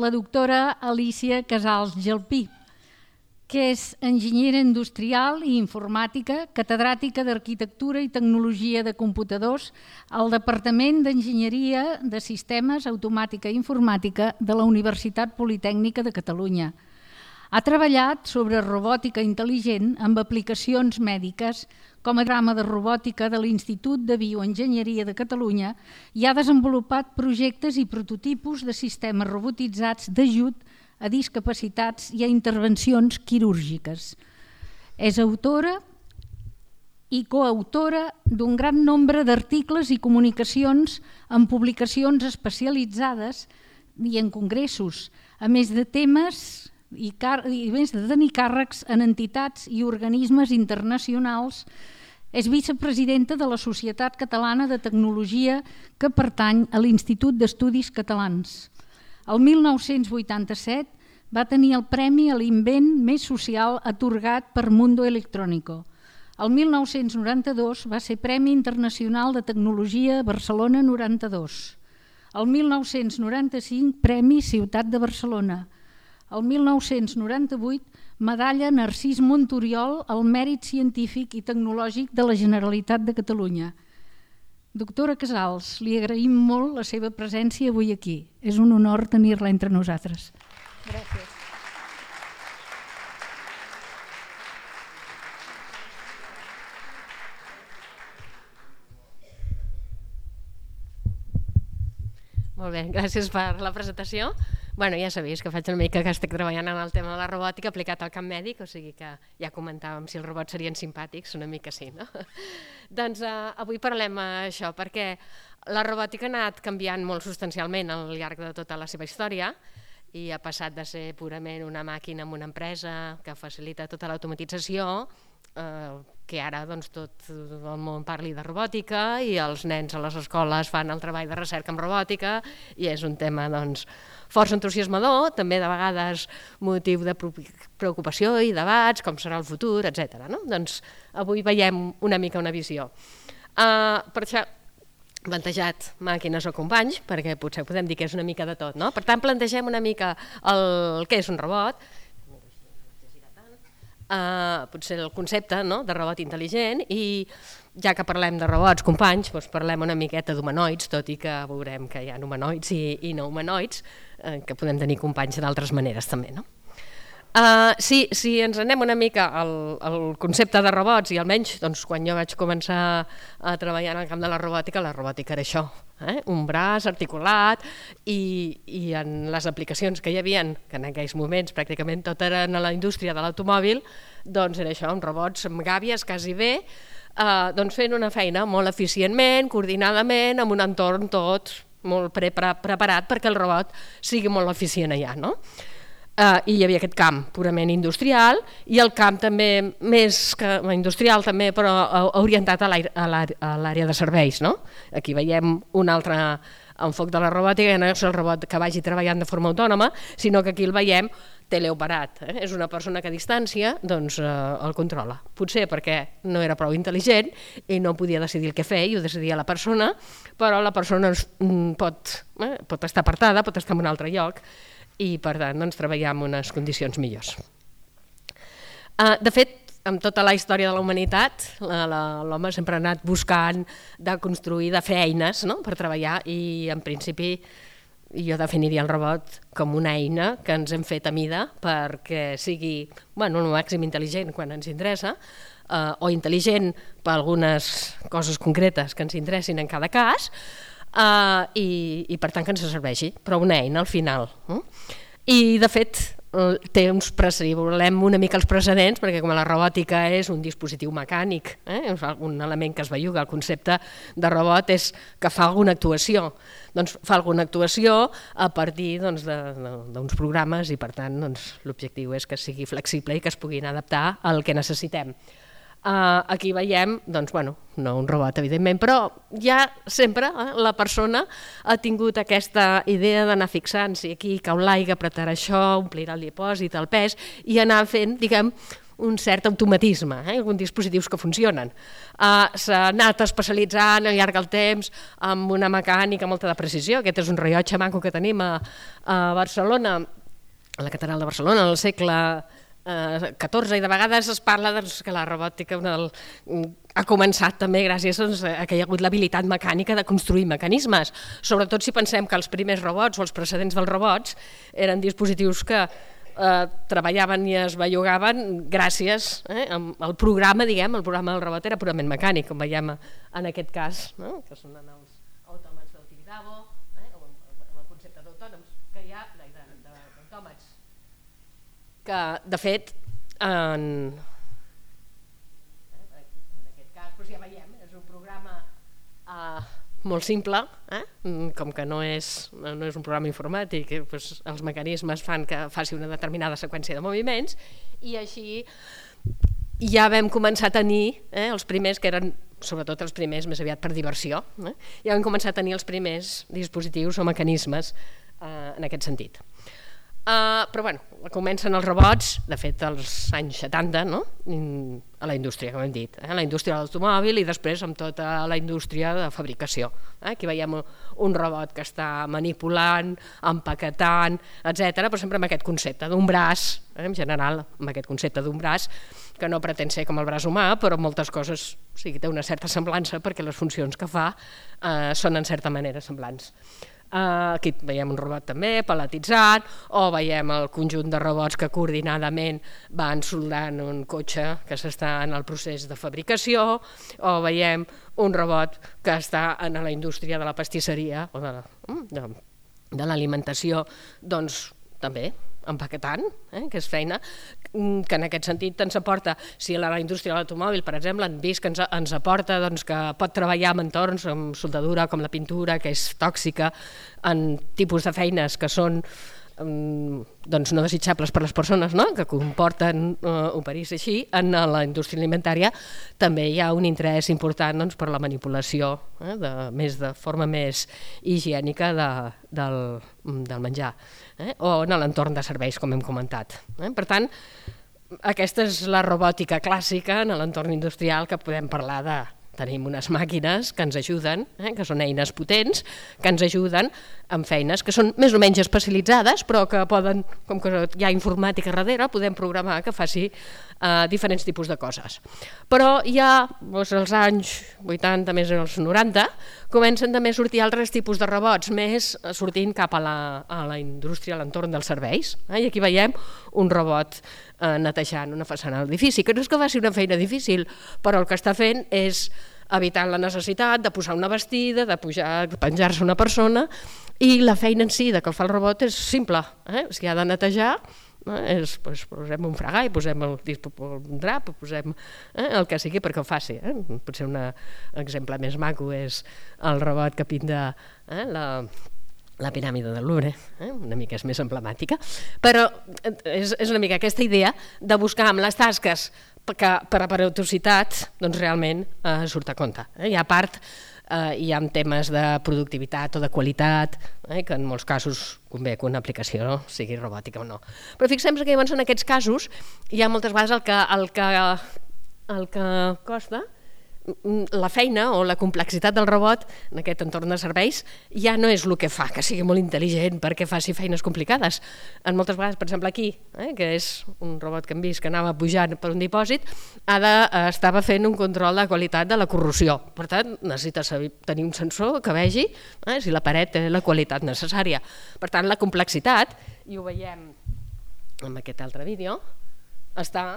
la doctora Alícia Casals Gelpí, que és enginyera industrial i informàtica, catedràtica d'Arquitectura i Tecnologia de Computadors al Departament d'Enginyeria de Sistemes, Automàtica i Informàtica de la Universitat Politècnica de Catalunya. Ha treballat sobre robòtica intel·ligent amb aplicacions mèdiques com a programa de robòtica de l'Institut de Bioenginyeria de Catalunya i ha desenvolupat projectes i prototipus de sistemes robotitzats d'ajut a discapacitats i a intervencions quirúrgiques. És autora i coautora d'un gran nombre d'articles i comunicacions en publicacions especialitzades i en congressos, a més de temes i més de tenir càrrecs en entitats i organismes internacionals. És vicepresidenta de la Societat Catalana de Tecnologia que pertany a l'Institut d'Estudis Catalans. El 1987 va tenir el premi a l'invent més social atorgat per Mundo Electrónico. El 1992 va ser Premi Internacional de Tecnologia Barcelona 92. El 1995 Premi Ciutat de Barcelona. El 1998 Medalla Narcís Monturiol al Mèrit Científic i Tecnològic de la Generalitat de Catalunya. Doctora Casals, li agraïm molt la seva presència avui aquí. És un honor tenir-la entre nosaltres. Gràcies. Molt bé, gràcies per la presentació. Bueno, ja sabéis que faig una mica que estic treballant en el tema de la robòtica aplicat al camp mèdic, o sigui que ja comentàvem si els robots serien simpàtics, una mica sí, no? Doncs avui parlem això perquè la robòtica ha anat canviant molt substancialment al llarg de tota la seva història i ha passat de ser purament una màquina en una empresa que facilita tota l'automatització, que ara tot el món parli de robòtica i els nens a les escoles fan el treball de recerca en robòtica i és un tema força entusiasmador, també de vegades motiu de preocupació i debats, com serà el futur, etc. Doncs avui veiem una mica una visió. Per això he plantejat màquines o companys, perquè potser podem dir que és una mica de tot. Per tant, plantegem una mica el que és un robot, potser el concepte de robot intel·ligent, i ja que parlem de robots companys, parlem una miqueta d'humanoids, tot i que veurem que hi ha humanoids i no humanoids, que podem tenir companys d'altres maneres també. Si ens anem una mica al concepte de robots, i almenys quan jo vaig començar a treballar en el camp de la robòtica era això, un braç articulat, i en les aplicacions que hi havia, que en aquells moments pràcticament tot era en la indústria de l'automòbil, doncs era això, amb robots amb gàbies quasi bé, fent una feina molt eficientment, coordinadament, amb un entorn tot molt preparat perquè el robot sigui molt eficient allà, no? I hi havia aquest camp purament industrial i el camp també més que industrial també, però orientat a l'àrea de serveis. Aquí veiem un altre enfoc de la robòtica, no és el robot que vagi treballant de forma autònoma, sinó que aquí el veiem teleoperat. És una persona que a distància el controla. Potser perquè no era prou intel·ligent i no podia decidir el que fer i ho decidia la persona, però la persona pot estar apartada, pot estar en un altre lloc, i per tant treballar en unes condicions millors. De fet, amb tota la història de la humanitat, l'home sempre ha anat buscant de construir, de fer eines per treballar, i en principi jo definiria el robot com una eina que ens hem fet a mida perquè sigui el màxim intel·ligent quan ens interessa, o intel·ligent per algunes coses concretes que ens interessin en cada cas, i per tant que ens serveixi, però una eina al final. I de fet té uns precedents, volem una mica els precedents, perquè com la robòtica és un dispositiu mecànic, és un element que es belluga, el concepte de robot és que fa alguna actuació, doncs fa alguna actuació a partir d'uns programes, i per tant l'objectiu és que sigui flexible i que es puguin adaptar al que necessitem. Aquí veiem, no un robot evidentment, però ja sempre la persona ha tingut aquesta idea d'anar fixant si aquí cau l'aigua, apretar això, omplir el dipòsit, el pes, i anar fent, un cert automatisme, alguns dispositius que funcionen. S'ha anat especialitzant al llarg del temps amb una mecànica molta de precisió. Aquest és un rellotge maco que tenim a Barcelona, a la Catedral de Barcelona, al segle XIV, i de vegades es parla que la robòtica ha començat també gràcies a que hi ha hagut l'habilitat mecànica de construir mecanismes, sobretot si pensem que els primers robots o els precedents dels robots eren dispositius que treballaven i es bellugaven gràcies al programa, diguem, el programa del robot era purament mecànic, com veiem en aquest cas, que són els autòmats del Tibidabo, el concepte d'autònoms, que hi ha d'autòmats, que de fet en aquest cas ja veiem, és un programa molt simple, com que no és un programa informàtic, els mecanismes fan que faci una determinada seqüència de moviments, i així ja vam començar a tenir els primers, que eren sobretot els primers més aviat per diversió, ja vam començar a tenir els primers dispositius o mecanismes en aquest sentit. Però bueno, comencen els robots, de fet als anys 70, a la indústria, com hem dit, a la indústria de l'automòbil i després amb tota la indústria de fabricació. Aquí veiem un robot que està manipulant, empaquetant, etc., però sempre amb aquest concepte d'un braç, en general amb aquest concepte d'un braç, que no pretén ser com el braç humà, però moltes coses té una certa semblança perquè les funcions que fa són en certa manera semblants. Aquí veiem un robot també paletitzat, o veiem el conjunt de robots que coordinadament van soldant un cotxe que s'està en el procés de fabricació, o veiem un robot que està en la indústria de la pastisseria o de l'alimentació, doncs també empaquetant, que és feina, que en aquest sentit ens aporta, si a la indústria de l'automòbil, per exemple, han vist que ens aporta que pot treballar en entorns amb soldadura com la pintura, que és tòxica, en tipus de feines que són no desitjables per les persones, que comporten operir-se així, en la indústria alimentària també hi ha un interès important per la manipulació de forma més higiènica del menjar, o en l'entorn de serveis, com hem comentat. Per tant, aquesta és la robòtica clàssica en l'entorn industrial, que podem parlar de tenim unes màquines que ens ajuden, que són eines potents, que ens ajuden en feines que són més o menys especialitzades, però que poden, com que hi ha informàtica darrere, podem programar que faci diferents tipus de coses. Però ja als anys 80, més als 90, comencen també a sortir altres tipus de robots, més sortint cap a la indústria, a l'entorn dels serveis. I aquí veiem un robot netejant una façana de l'edifici, que no és que faci una feina difícil, però el que està fent és evitant la necessitat de posar una vestida, de penjar-se una persona, i la feina en si de que el fa el robot és simple. Si ha de netejar, posem un fregar i posem un drap, posem el que sigui perquè ho faci. Potser un exemple més maco és el robot que pinta la piràmide del Louvre, una mica és més emblemàtica, però és una mica aquesta idea de buscar amb les tasques que per aparatositat realment surt a compte. I a part hi ha temes de productivitat o de qualitat, que en molts casos convé que una aplicació sigui robòtica o no. Però fixem-nos que llavors en aquests casos hi ha moltes vegades el que costa, la feina o la complexitat del robot en aquest entorn de serveis ja no és el que fa que sigui molt intel·ligent perquè faci feines complicades. En moltes vegades, per exemple aquí, que és un robot que hem vist que anava pujant per un dipòsit, estava fent un control de qualitat de la corrosió. Per tant, necessita tenir un sensor que vegi si la paret té la qualitat necessària. Per tant, la complexitat, i ho veiem en aquest altre vídeo, està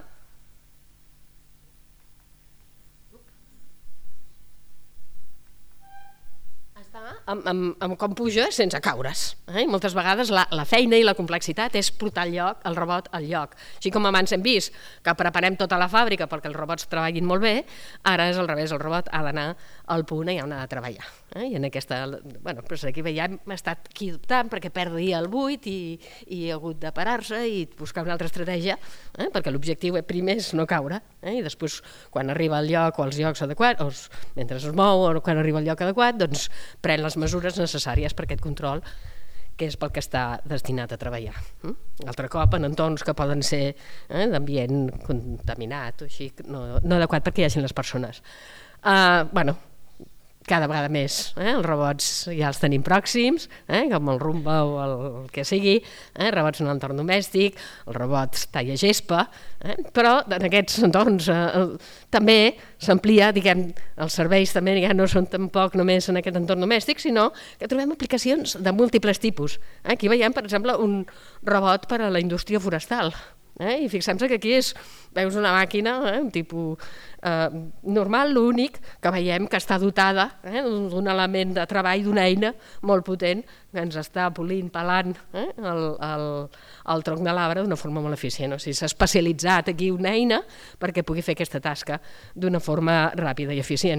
amb com puja sense caure's. Moltes vegades la feina i la complexitat és portar el robot al lloc. Així com abans hem vist que preparem tota la fàbrica perquè els robots treballin molt bé, ara és al revés, el robot ha d'anar al punt i on ha de treballar. I en aquesta, aquí veiem, ha estat aquí dubtant perquè perdi el buit i ha hagut de parar-se i buscar una altra estratègia, perquè l'objectiu primer és no caure, i després quan arriba al lloc o als llocs adequats, mentre es mou o quan arriba al lloc adequat, doncs pren les mesures necessàries per aquest control que és pel que està destinat a treballar. Altre cop, en entorns que poden ser d'ambient contaminat o així, no adequat perquè hi hagin les persones. Cada vegada més, els robots ja els tenim pròxims, com el Roomba o el que sigui, robots en l'entorn domèstic, els robots talla gespa, però en aquests entorns també s'amplia, diguem, els serveis també ja no són tampoc només en aquest entorn domèstic, sinó que trobem aplicacions de múltiples tipus. Aquí veiem, per exemple, un robot per a la indústria forestal, i fixem-se que aquí veus una màquina, un tipus normal, l'únic que veiem que està dotada d'un element de treball, d'una eina molt potent que ens està polint, pelant el tronc de l'arbre d'una forma molt eficient. O sigui, s'ha especialitzat aquí una eina perquè pugui fer aquesta tasca d'una forma ràpida i eficient.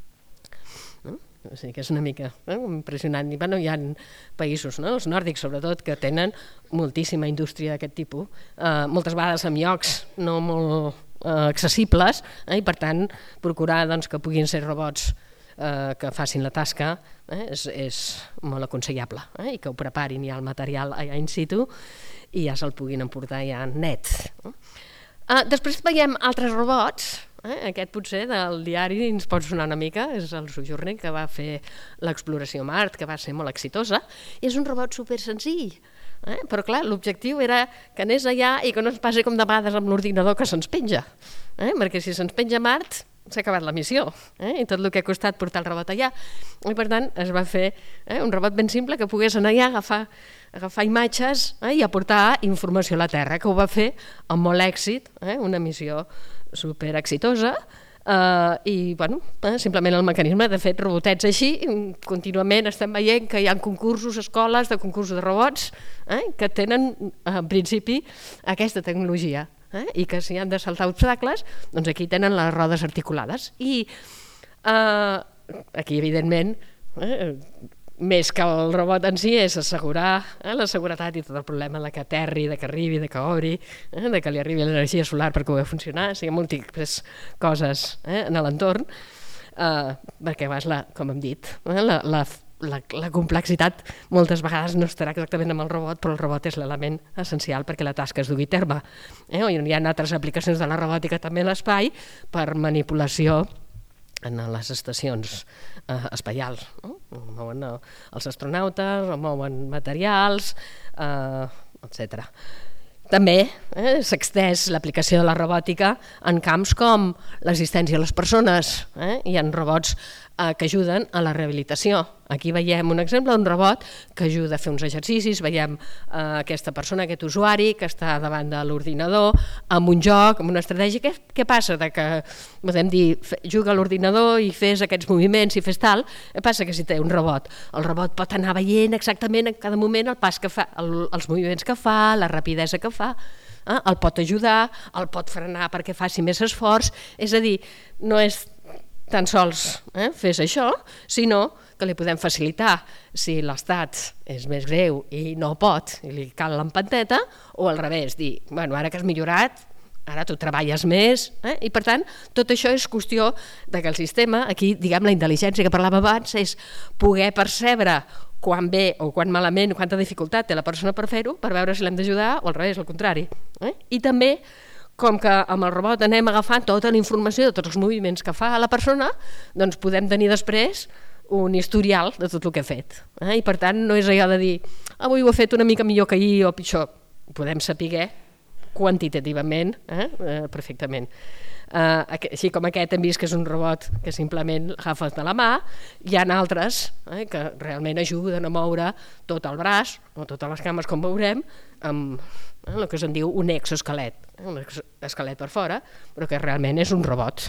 O sigui que és una mica impressionant. I, hi ha països, els nòrdics sobretot, que tenen moltíssima indústria d'aquest tipus, moltes vegades en llocs no molt accessibles, i per tant procurar que puguin ser robots que facin la tasca és molt aconsellable, i que ho preparin ja el material allà in situ i ja se'l puguin emportar ja net. Després veiem altres robots. Aquest potser del diari ens pot sonar una mica, és el Sojourner, que va fer l'exploració a Mart, que va ser molt exitosa, i és un robot super senzill, però clar, l'objectiu era que anés allà i que no ens passi com de vegades amb l'ordinador que se'ns penja, perquè si se'ns penja a Mart s'ha acabat la missió, i tot el que ha costat portar el robot allà, i per tant es va fer un robot ben simple que pogués anar allà a agafar imatges i aportar informació a la Terra, que ho va fer amb molt èxit, una missió super exitosa, i simplement el mecanisme, de fet, robotets així, contínuament estem veient que hi ha concursos, escoles de concursos de robots que tenen, en principi, aquesta tecnologia, i que si han de saltar obstacles, doncs aquí tenen les rodes articulades. I aquí, evidentment, més que el robot en si, és assegurar la seguretat i tot el problema de que aterri, de que arribi, de que obri, de que li arribi l'energia solar per que pugui funcionar, o sigui, múltiples coses en l'entorn, perquè, com hem dit, la complexitat moltes vegades no estarà exactament amb el robot, però el robot és l'element essencial perquè la tasca es dugui a terme. Hi ha altres aplicacions de la robòtica també a l'espai per manipulació en les estacions espacials. Mouen els astronautes, mouen materials, etc. També s'ha l'aplicació de la robòtica en camps com l'assistència a les persones. Hi ha robots que ajuden a la rehabilitació. Aquí veiem un exemple d'un robot que ajuda a fer uns exercicis, veiem aquesta persona, aquest usuari que està davant de l'ordinador amb un joc, amb una estratègia. Què passa? Que, podem dir, juga a l'ordinador i fes aquests moviments i fes tal. Què passa? Que si té un robot, el robot pot anar veient exactament en cada moment el pas que fa, els moviments que fa, la rapidesa que fa, el pot ajudar, el pot frenar perquè faci més esforç. És a dir, no és tan sols fes això, sinó que li podem facilitar si l'estat és més greu i no pot, i li cal l'empanteta, o al revés, dir, ara que has millorat, ara tu treballes més, i per tant, tot això és qüestió de que el sistema, aquí, diguem, la intel·ligència que parlàvem abans, és poder percebre quan bé o quan malament, quanta dificultat té la persona per fer-ho, per veure si l'hem d'ajudar, o al revés, al contrari. I també, com que amb el robot anem agafant tota la informació de tots els moviments que fa la persona, doncs podem tenir després un historial de tot el que ha fet. I per tant no és allò de dir avui ho he fet una mica millor que ahir o pitjor. Ho podem saber quantitativament perfectament. Així com aquest hem vist que és un robot que simplement l'agafes de la mà, hi ha altres que realment ajuden a moure tot el braç o totes les cames, com veurem, amb el que se'n diu un exoesquelet, un esquelet per fora, però que realment és un robot.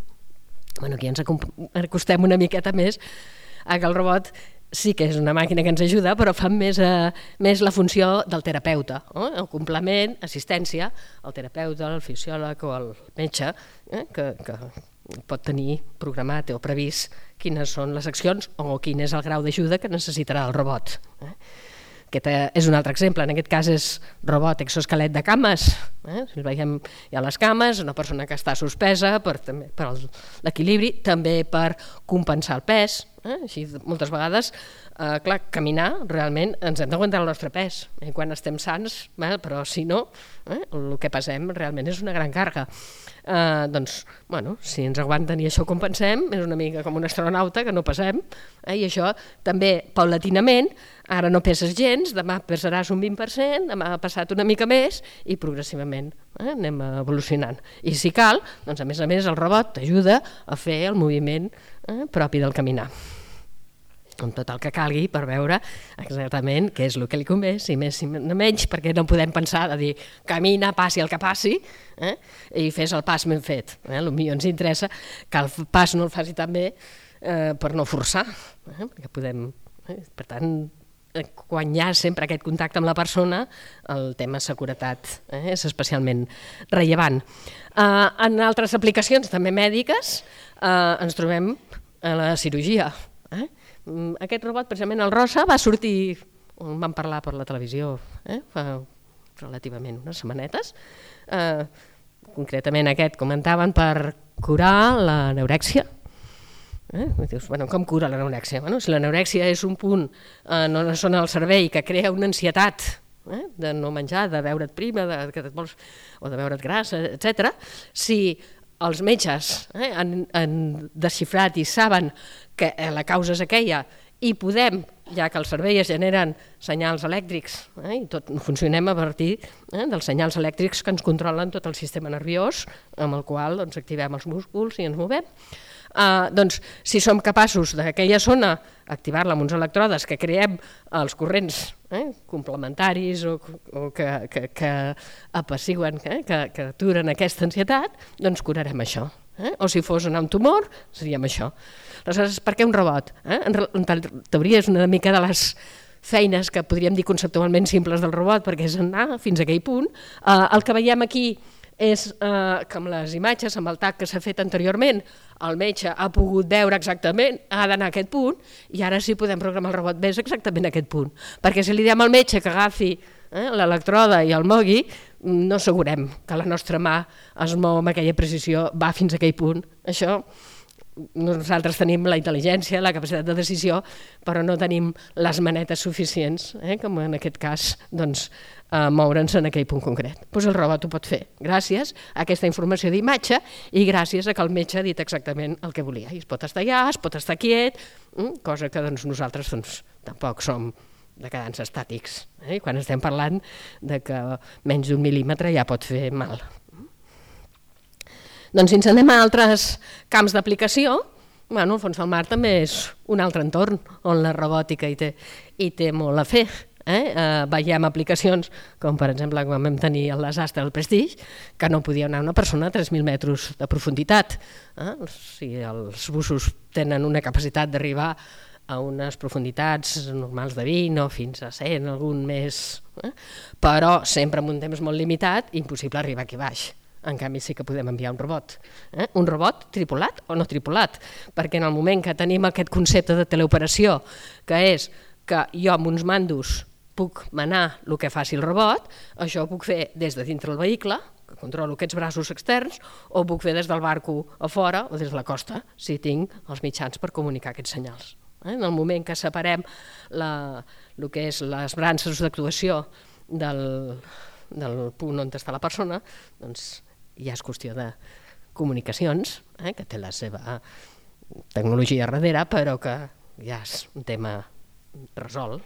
Aquí ens acostem una miqueta més a que el robot sí que és una màquina que ens ajuda, però fa més la funció del terapeuta, el complement, assistència, el terapeuta, el fisiòleg o el metge, que pot tenir programat o previst quines són les accions o quin és el grau d'ajuda que necessitarà el robot. Aquest és un altre exemple, en aquest cas és robot exoesquelet de cames. Si veiem, hi ha les cames, una persona que està suspesa per l'equilibri, també per compensar el pes, Així, moltes vegades, clar, caminar, realment ens hem d'aguantar el nostre pes, quan estem sants, però si no, el que pesem realment és una gran càrrega. Doncs, bueno, si ens aguanten i això ho compensem, és una mica com un astronauta que no pesem, i això també, paulatinament, ara no peses gens, demà pesaràs un 20%, demà ha passat una mica més i progressivament anem evolucionant. I si cal, doncs a més el robot t'ajuda a fer el moviment propi del caminar, amb tot el que calgui per veure exactament què és el que li convé, si més si no menys, perquè no podem pensar de dir camina, passi el que passi, i fes el pas ben fet. Potser ens interessa que el pas no el faci tan bé per no forçar, perquè podem, per tant, quan hi ha sempre aquest contacte amb la persona, el tema seguretat és especialment rellevant. En altres aplicacions, també mèdiques, ens trobem a la cirurgia. Aquest robot, precisament el Rosa, va sortir, en vam parlar per la televisió fa relativament unes setmanetes, concretament aquest comentaven per curar l'anorèxia. Dius, com cura l'anorèxia? Si l'anorèxia és un punt en una zona del cervell que crea una ansietat de no menjar, de veure't prima, o de veure't gras, etc. Si els metges han desxifrat i saben que la causa és aquella i podem, ja que al cervell es generen senyals elèctrics i tot funcionem a partir dels senyals elèctrics que ens controlen tot el sistema nerviós amb el qual activem els músculs i ens movem. Doncs si som capaços d'aquella zona activar-la amb uns electrodes que creem els corrents complementaris o que apaciguen, que aturen aquesta ansietat, doncs curarem això. O si fos un tumor, seríem això. Aleshores, per què un robot? En teoria és una mica de les feines que podríem dir conceptualment simples del robot, perquè és anar fins a aquell punt. El que veiem aquí és que amb les imatges, amb el TAC que s'ha fet anteriorment, el metge ha pogut veure exactament, ha d'anar a aquest punt, i ara sí podem programar el robot més exactament a aquest punt. Perquè si li diem al metge que agafi l'electroda i el mogui, no assegurem que la nostra mà es mou amb aquella precisió, va fins a aquell punt. Això, nosaltres tenim la intel·ligència, la capacitat de decisió, però no tenim les manetes suficients, com en aquest cas, moure'ns en aquell punt concret. Doncs el robot ho pot fer, gràcies a aquesta informació d'imatge i gràcies a que el metge ha dit exactament el que volia. I es pot estar allà, es pot estar quiet, cosa que nosaltres tampoc som de quedar-nos estàtics. Quan estem parlant de que menys d'un mil·límetre ja pot fer mal. Doncs si ens anem a altres camps d'aplicació, el fons del mar també és un altre entorn on la robòtica hi té molt a fer. Veiem aplicacions com per exemple quan vam tenir el desastre del Prestige, que no podia anar una persona a 3.000 metres de profunditat. Si els bussos tenen una capacitat d'arribar a unes profunditats normals de 20 o fins a 100, algun més, però sempre en un temps molt limitat, impossible arribar aquí baix. En canvi sí que podem enviar un robot. Un robot tripulat o no tripulat, perquè en el moment que tenim aquest concepte de teleoperació, que és que jo amb uns mandos puc manar el que faci el robot, això ho puc fer des de dintre el vehicle, que controlo aquests braços externs, o ho puc fer des del barco a fora o des de la costa, si tinc els mitjans per comunicar aquests senyals. En el moment que separem el que és les branques d'actuació del punt on està la persona, doncs ja és qüestió de comunicacions, que té la seva tecnologia darrere, però que ja és un tema resolt.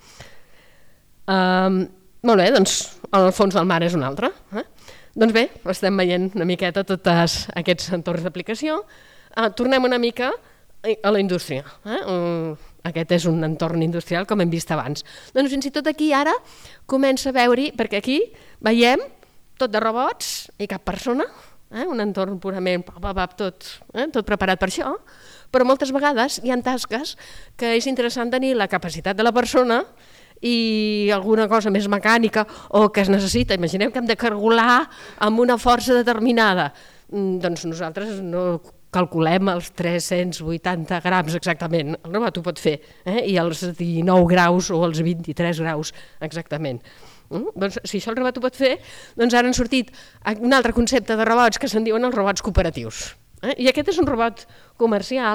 Molt bé, doncs el fons del mar és un altre. Doncs bé, estem veient una miqueta tots aquests entorns d'aplicació. Tornem una mica a la indústria. Aquest és un entorn industrial com hem vist abans. Doncs fins i tot aquí ara comença a veure-hi, perquè aquí veiem tot de robots i cap persona, un entorn purament tot preparat per això, però moltes vegades hi ha tasques que és interessant tenir la capacitat de la persona i alguna cosa més mecànica o que es necessita. Imaginem que hem de cargolar amb una força determinada. Doncs nosaltres no calculem els 380 grams exactament, el robot ho pot fer, i els 19 graus o els 23 graus exactament. Doncs, si això el robot ho pot fer, doncs ara han sortit un altre concepte de robots que se'n diuen els robots cooperatius. I aquest és un robot comercial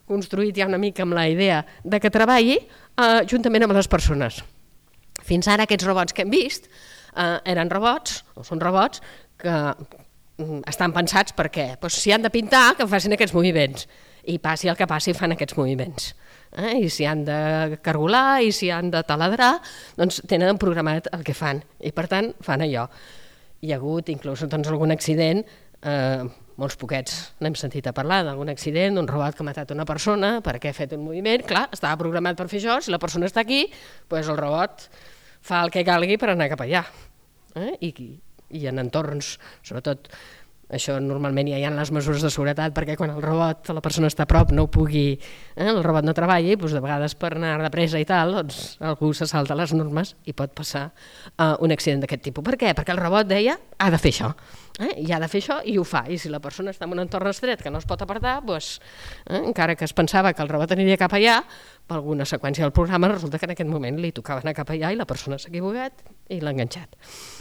construït ja una mica amb la idea de que treballi juntament amb les persones. Fins ara aquests robots que hem vist eren robots, o són robots, que estan pensats perquè si han de pintar, que facin aquests moviments, i passi el que passi fan aquests moviments. I si han de cargolar i si han de taladrar, doncs tenen programat el que fan i per tant fan allò. Hi ha hagut inclús algun accident, molts poquets n'hem sentit a parlar d'algun accident, d'un robot que ha matat una persona perquè ha fet un moviment, clar, estava programat per fer això, si la persona està aquí, doncs el robot fa el que calgui per anar cap allà. I en entorns, sobretot, això normalment ja hi ha les mesures de seguretat perquè quan la persona està a prop no ho pugui, el robot no treballi, doncs de vegades per anar de pressa i tal, doncs algú se salta les normes i pot passar un accident d'aquest tipus. Per què? Perquè el robot deia, ha de fer això, i ha de fer això i ho fa, i si la persona està en un entorn estret que no es pot apartar, doncs, encara que es pensava que el robot aniria cap allà, per alguna seqüència del programa resulta que en aquest moment li tocava anar cap allà i la persona s'ha equivocat i l'ha enganxat.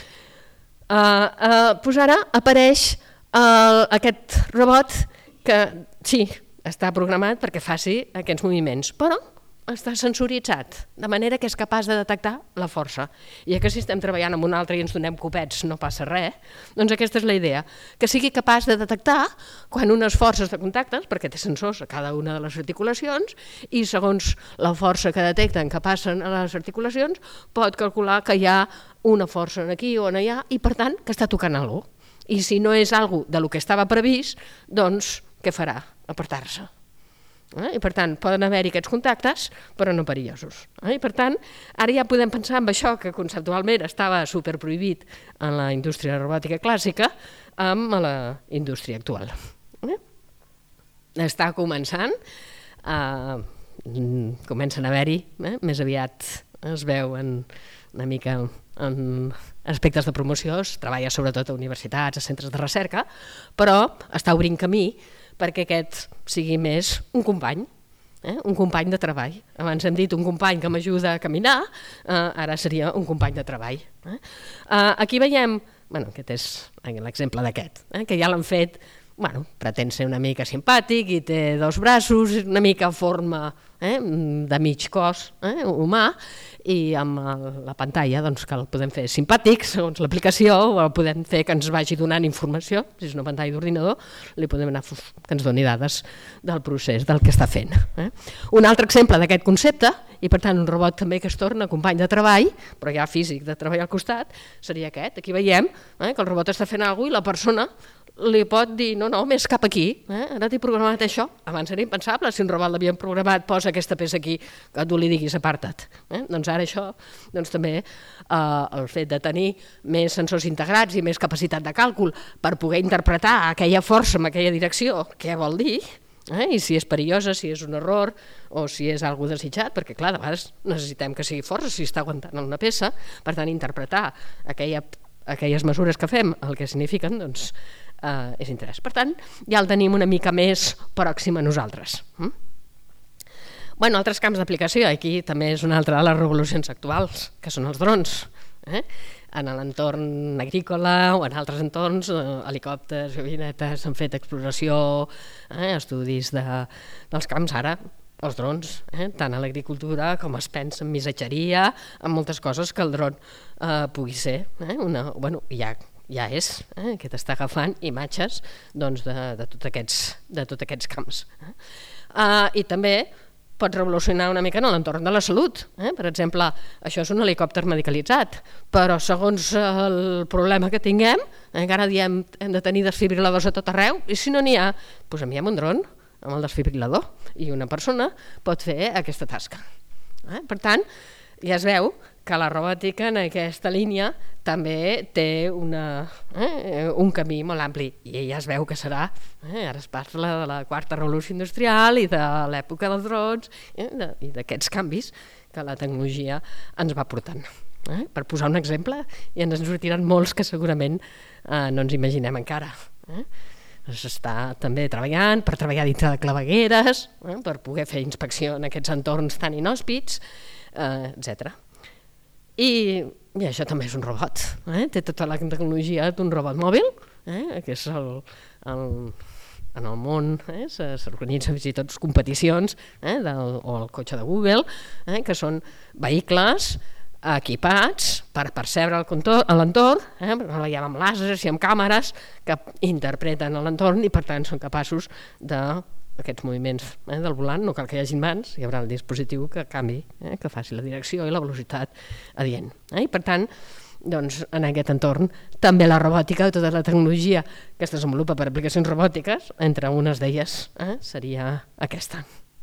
Doncs ara apareix aquest robot que sí, està programat perquè faci aquests moviments, però està sensoritzat, de manera que és capaç de detectar la força. I que si estem treballant amb un altre i ens donem copets no passa res, doncs aquesta és la idea, que sigui capaç de detectar quan unes forces de contactes, perquè té sensors a cada una de les articulacions, i segons la força que detecten que passen a les articulacions, pot calcular que hi ha una força aquí o allà, i per tant que està tocant alguna cosa. I si no és alguna cosa del que estava previst, doncs què farà? Apartar-se. I per tant, poden haver-hi aquests contactes, però no perillosos. I per tant, ara ja podem pensar en això que conceptualment estava superprohibit en la indústria robòtica clàssica amb la indústria actual. Està començant, comencen a haver-hi, més aviat es veuen una mica en aspectes de promoció, es treballa sobretot a universitats, a centres de recerca, però està obrint camí perquè aquest sigui més un company de treball. Abans hem dit un company que m'ajuda a caminar, ara seria un company de treball. Aquí veiem, aquest és l'exemple d'aquest, que ja l'han fet, pretén ser una mica simpàtic i té dos braços, una mica forma de mig cos humà, i amb la pantalla que el podem fer simpàtic segons l'aplicació, o el podem fer que ens vagi donant informació, si és una pantalla d'ordinador li podem anar que ens doni dades del procés del que està fent. Un altre exemple d'aquest concepte, i per tant un robot també que es torna company de treball, però ja físic de treball al costat, seria aquest. Aquí veiem que el robot està fent alguna cosa i la persona li pot dir, no, més cap aquí, ara t'he programat això. Abans era impensable, si un robot l'havien programat, posa aquesta peça aquí, que tu li diguis aparta't. Doncs ara això, també el fet de tenir més sensors integrats i més capacitat de càlcul per poder interpretar aquella força en aquella direcció, què vol dir, i si és perillosa, si és un error o si és alguna cosa desitjat, perquè clar, de vegades necessitem que sigui força si està aguantant una peça, per tant interpretar aquelles mesures que fem, el que signifiquen, doncs és interès. Per tant, ja el tenim una mica més pròxim a nosaltres. Altres camps d'aplicació, aquí també és una altra de les revolucions actuals, que són els drons. En l'entorn agrícola o en altres entorns, helicòpters, avionetes, han fet exploració, estudis dels camps ara, els drons, tant a l'agricultura com es pensa en missatgeria, en moltes coses que el dron pugui ser. Ja és, que t'està agafant imatges de tots aquests camps. I també pot revolucionar una mica en l'entorn de la salut. Per exemple, això és un helicòpter medicalitzat, però segons el problema que tinguem, encara diem hem de tenir desfibriladors a tot arreu, i si no n'hi ha, doncs enviem un dron amb el desfibrilador i una persona pot fer aquesta tasca. Per tant, ja es veu que la robòtica en aquesta línia també té un camí molt ampli, i ja es veu que serà, ara es parla de la quarta revolució industrial i de l'època dels drons i d'aquests canvis que la tecnologia ens va portant. Per posar un exemple, i ens en sortiran molts que segurament no ens imaginem encara. S'està també treballant per treballar dintre de clavegueres, per poder fer inspecció en aquests entorns tan inhòspits, etc. I això també és un robot, té tota la tecnologia d'un robot mòbil, que és en el món, s'organitzen fins i tot competicions o el cotxe de Google, que són vehicles equipats per percebre l'entorn, la veiem amb làsers i amb càmeres que interpreten l'entorn i per tant són capaços d'aquests moviments del volant, no cal que hi hagin mans, hi haurà el dispositiu que canvi, que faci la direcció i la velocitat adient. I per tant, doncs, en aquest entorn també la robòtica, tota la tecnologia que es desenvolupa per aplicacions robòtiques, entre unes d'elles seria aquesta.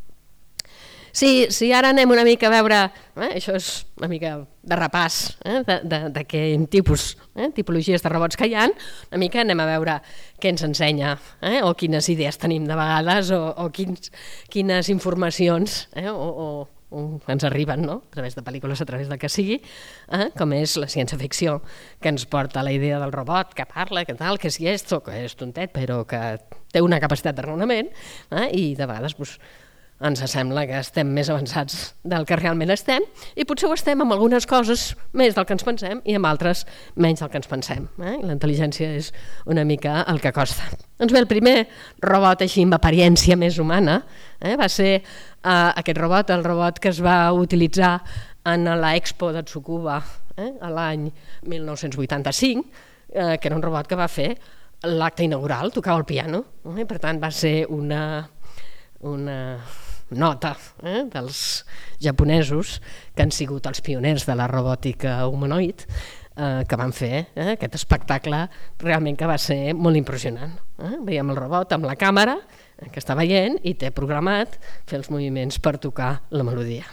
Si ara anem una mica a veure, això és una mica de repàs de què tipologies de robots que hi ha, una mica anem a veure què ens ensenya o quines idees tenim de vegades o quines informacions ens arriben a través de pel·lícules, a través del que sigui, com és la ciència-ficció, que ens porta la idea del robot que parla, que tal, que és llest o que és tontet, però que té una capacitat de raonament i de vegades ens sembla que estem més avançats del que realment estem i potser ho estem amb algunes coses més del que ens pensem i amb altres menys del que ens pensem. La intel·ligència és una mica el que costa. Doncs bé, el primer robot així amb apariència més humana va ser aquest robot, el robot que es va utilitzar en l'Expo de Tsukuba l'any 1985, que era un robot que va fer l'acte inaugural, tocava el piano, per tant va ser una nota dels japonesos que han sigut els pioners de la robòtica humanoide, que van fer aquest espectacle realment que va ser molt impressionant. Veiem el robot amb la càmera que està veient i té programat fer els moviments per tocar la melodia.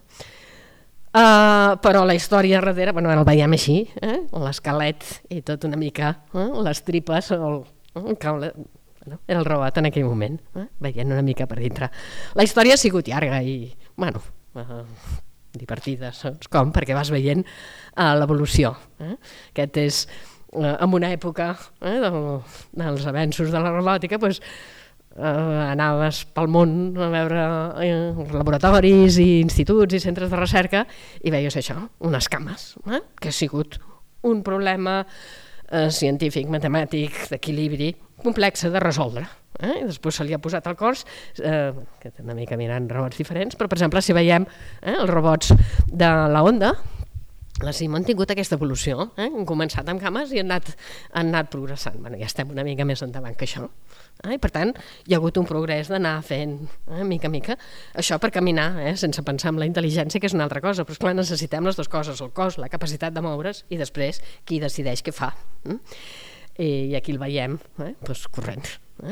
Però la història darrere, el veiem així, l'esquelet i tot una mica, les tripes, era el robot en aquell moment, veient una mica per dintre. La història ha sigut llarga i, divertida, saps com? Perquè vas veient l'evolució. Aquest és, en una època dels avenços de la robòtica, anaves pel món a veure laboratoris i instituts i centres de recerca i veies això, unes cames, que ha sigut un problema científic, matemàtic, d'equilibri, complexa de resoldre. I després se li ha posat al cos, que té una mica mirant robots diferents, però per exemple si veiem els robots de la Honda, la CIM han tingut aquesta evolució, han començat amb cames i han anat progressant. Ja estem una mica més endavant que això. I per tant hi ha hagut un progrés d'anar fent mica a mica això per caminar, sense pensar en la intel·ligència, que és una altra cosa, però esclar, necessitem les dues coses, el cos, la capacitat de moure's i després qui decideix què fa. I aquí el veiem corrent,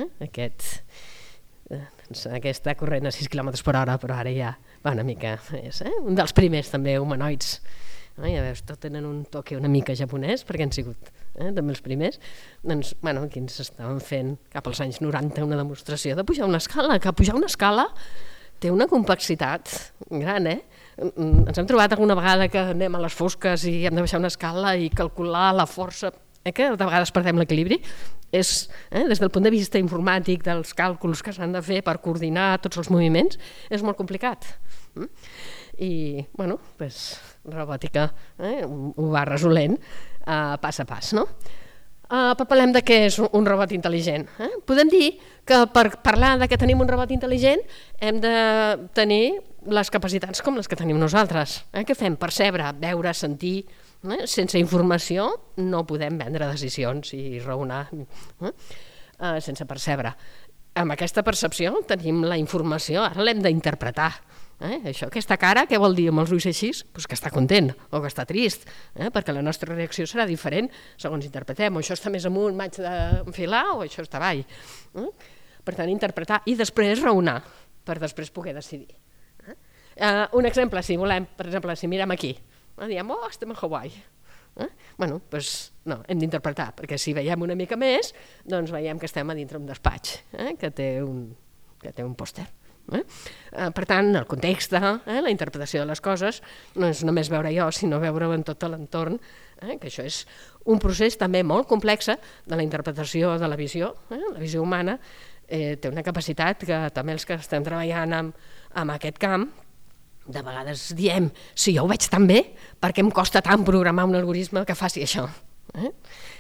aquesta corrent a 6 km per hora, però ara ja va una mica més, un dels primers també humanoids. Ja veus, tot tenen un toque una mica japonès perquè han sigut també els primers. Doncs, aquí ens estaven fent cap als anys 90 una demostració de pujar una escala, que pujar una escala té una complexitat gran, Ens hem trobat alguna vegada que anem a les fosques i hem de baixar una escala i calcular la força, que de vegades perdem l'equilibri. Des del punt de vista informàtic, dels càlculs que s'han de fer per coordinar tots els moviments, és molt complicat. I, robòtica ho va resolent pas a pas, no? Parlem de què és un robot intel·ligent. Podem dir que per parlar de que tenim un robot intel·ligent hem de tenir les capacitats com les que tenim nosaltres. Què fem? Percebre, veure, sentir. Sense informació no podem prendre decisions i raonar sense percebre. Amb aquesta percepció tenim la informació, ara l'hem d'interpretar. Aquesta cara, què vol dir amb els ulls així? Que està content o que està trist, perquè la nostra reacció serà diferent segons interpretem, o això està més amunt, m'haig d'enfilar, o això està avall. Per tant, interpretar i després raonar, per després poder decidir. Un exemple, si volem, per exemple, si mirem aquí, diem, estem a Hawaii. No, hem d'interpretar, perquè si veiem una mica més, doncs veiem que estem a dintre un despatx, que té un pòster. Per tant, el context, la interpretació de les coses, no és només veure jo, sinó veure-ho en tot l'entorn, que això és un procés també molt complex de la interpretació de la visió. La visió humana té una capacitat que també els que estem treballant en aquest camp, de vegades diem, si jo ho veig tan bé, per què em costa tant programar un algoritme que faci això?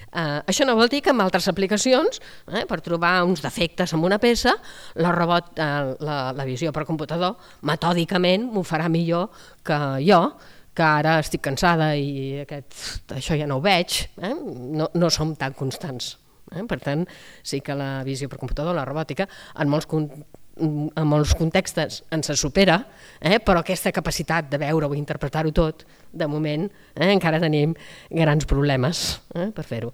Això no vol dir que en altres aplicacions, per trobar uns defectes en una peça, la visió per computador metòdicament m'ho farà millor que jo, que ara estic cansada i això ja no ho veig, no som tan constants. Per tant, sí que la visió per computador, la robòtica, en molts contextos ens supera, però aquesta capacitat de veure o interpretar-ho tot, de moment, encara tenim grans problemes per fer-ho.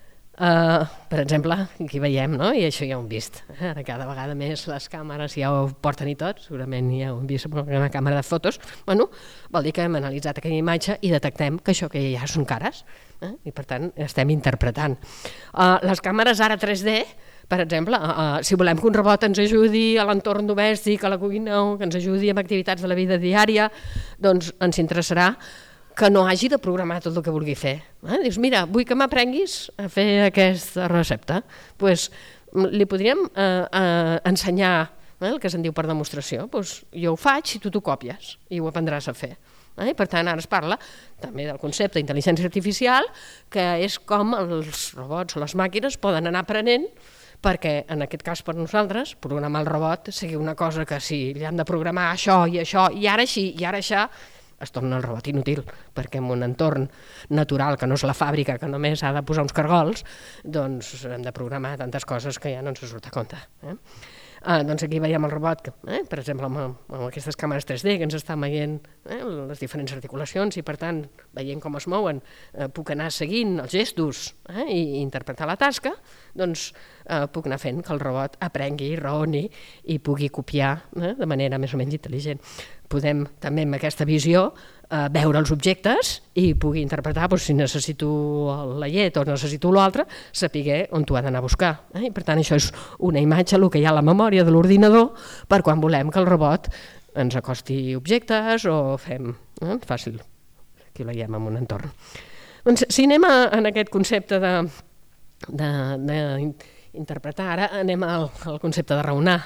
Per exemple, aquí veiem, no? I això ja ho hem vist, ara cada vegada més les càmeres ja ho porten i tot, segurament ja ho hem vist amb una càmera de fotos, bueno, vol dir que hem analitzat aquella imatge i detectem que això que hi ha són cares, i per tant estem interpretant. Les càmeres ara 3D, per exemple, si volem que un robot ens ajudi a l'entorn domèstic, a la cuina, o que ens ajudi amb activitats de la vida diària, doncs ens interessarà que no hagi de programar tot el que vulgui fer. Dius, mira, vull que m'aprenguis a fer aquesta recepta. Doncs li podríem ensenyar el que se'n diu per demostració. Jo ho faig i tu t'ho copies i ho aprendràs a fer. Per tant, ara es parla també del concepte d'intel·ligència artificial, que és com els robots o les màquines poden anar aprenent, perquè en aquest cas per nosaltres programar el robot sigui una cosa que si li han de programar això i ara així i ara això, es torna el robot inútil, perquè en un entorn natural que no és la fàbrica, que només ha de posar uns cargols, doncs hem de programar tantes coses que ja no ens surt a compte. Doncs aquí veiem el robot, per exemple, amb aquestes càmeres 3D que ens estan veient les diferents articulacions i per tant, veient com es mouen, puc anar seguint els gestos i interpretar la tasca, doncs puc anar fent que el robot aprengui, raoni i pugui copiar de manera més o menys intel·ligent. Podem també amb aquesta visió veure els objectes i pugui interpretar, si necessito la llet o necessito l'altre, saber on t'ho ha d'anar a buscar. I per tant això és una imatge, el que hi ha a la memòria de l'ordinador, per quan volem que el robot ens acosti objectes o fem fàcil. Aquí ho veiem en un entorn. Doncs si anem en aquest concepte d'interpretar, ara anem al concepte de raonar.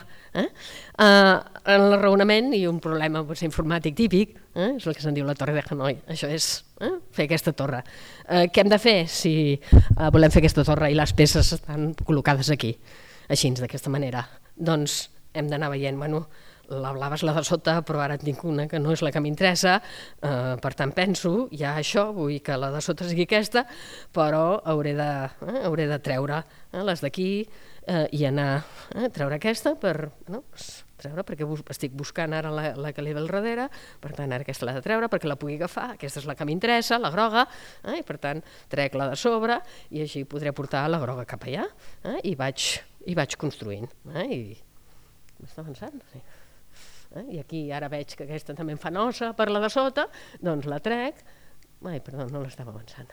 En el raonament, i un problema informàtic típic, és el que se'n diu la torre de Hanoi. Això és fer aquesta torre. Què hem de fer si volem fer aquesta torre i les peces estan col·locades aquí, així, d'aquesta manera? Doncs hem d'anar veient, la blava és la de sota, però ara en tinc una que no és la que m'interessa, per tant penso, ja això, vull que la de sota sigui aquesta, però hauré de treure les d'aquí i anar a treure aquesta perquè estic buscant ara la que li ve al darrere, per tant ara aquesta l'he de treure perquè la pugui agafar, aquesta és la que m'interessa, la groga, i per tant trec la de sobre i així podré portar la groga cap allà i vaig construint. I m'està avançant? Sí. I aquí ara veig que aquesta també em fa nosa per la de sota, doncs la trec. Perdó, no l'estava avançant.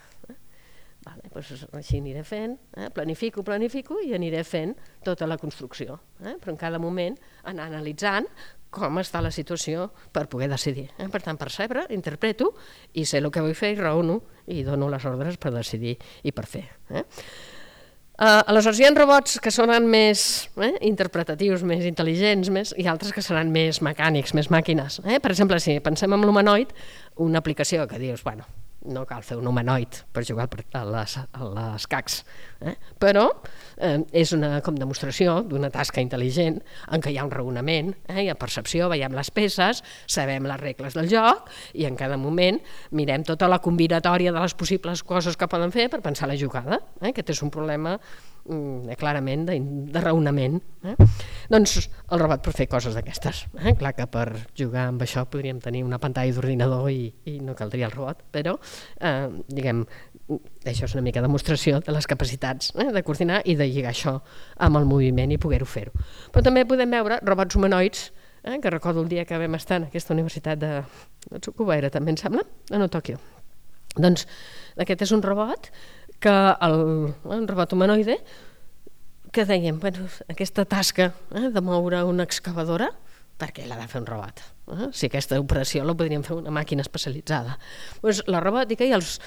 Així aniré fent, planifico i aniré fent tota la construcció, però en cada moment anar analitzant com està la situació per poder decidir. Per tant, percebre, interpreto i sé el que vull fer i raono i dono les ordres per decidir i per fer. Aleshores hi ha robots que seran més interpretatius, més intel·ligents, i altres que seran més mecànics, més màquines. Per exemple, si pensem en l'humanoid, una aplicació que dius, no cal fer un humanoid per jugar a les cacs, però és una com demostració d'una tasca intel·ligent en què hi ha un raonament, hi ha percepció, veiem les peces, sabem les regles del joc i en cada moment mirem tota la combinatòria de les possibles coses que poden fer per pensar la jugada. Aquest és un problema clarament de raonament. Doncs el robot pot fer coses d'aquestes. Clar que per jugar amb això podríem tenir una pantalla d'ordinador i no caldria el robot, però diguem, això és una mica demostració de les capacitats de coordinar i de lligar això amb el moviment i poder-ho fer-ho. Però també podem veure robots humanoids, que recordo el dia que vam estar en aquesta universitat de Tsukuba, també em sembla, no, Tòquio. Doncs aquest és un robot un robot humanoide que dèiem, aquesta tasca de moure una excavadora, per què l'ha de fer un robot? Si aquesta operació la podríem fer una màquina especialitzada. La robòtica i els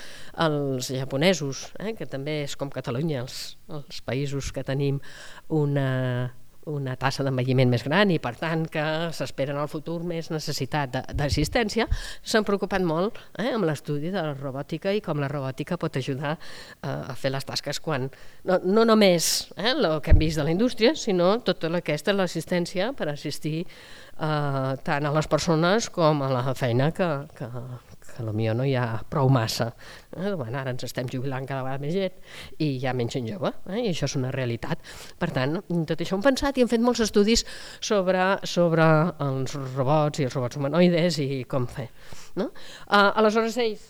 japonesos, que també és com Catalunya, els països que tenim una una tassa d'envelliment més gran i per tant que s'espera en el futur més necessitat d'assistència, s'han preocupat molt amb l'estudi de la robòtica i com la robòtica pot ajudar a fer les tasques quan no només el que hem vist de la indústria, sinó tota aquesta l'assistència per assistir tant a les persones com a la feina que potser no hi ha prou massa. Ara ens estem jubilant cada vegada més gent i hi ha menys gent jove, i això és una realitat. Per tant, tot això ho hem pensat i hem fet molts estudis sobre els robots i els robots humanoides i com fer. Aleshores, ells,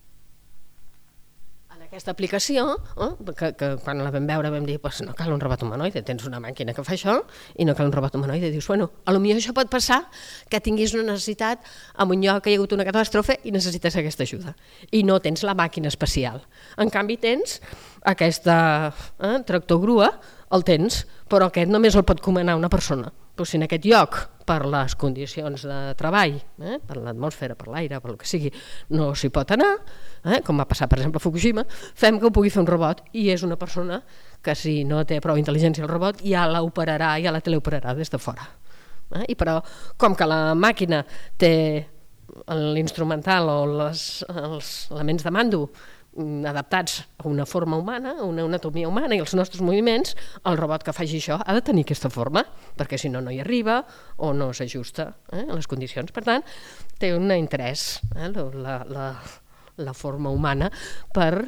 aquesta aplicació, que quan la vam veure vam dir no cal un robot humanoide, tens una màquina que fa això i no cal un robot humanoide. Dius, potser això pot passar que tinguis una necessitat en un lloc que hi ha hagut una catàstrofe i necessites aquesta ajuda. I no tens la màquina especial. En canvi tens aquesta tractor grua, el tens, però aquest només el pot comanar una persona. Però si en aquest lloc, per les condicions de treball, per l'atmosfera, per l'aire, per el que sigui, no s'hi pot anar, com va passar, per exemple, a Fukushima, fem que ho pugui fer un robot i és una persona que si no té prou intel·ligència el robot ja l'operarà, ja la teleoperarà des de fora. Però com que la màquina té l'instrumental o els elements de mando adaptats a una forma humana, a una anatomia humana i els nostres moviments, el robot que faci això ha de tenir aquesta forma, perquè si no, no hi arriba o no s'ajusta a les condicions. Per tant, té un interès la forma humana per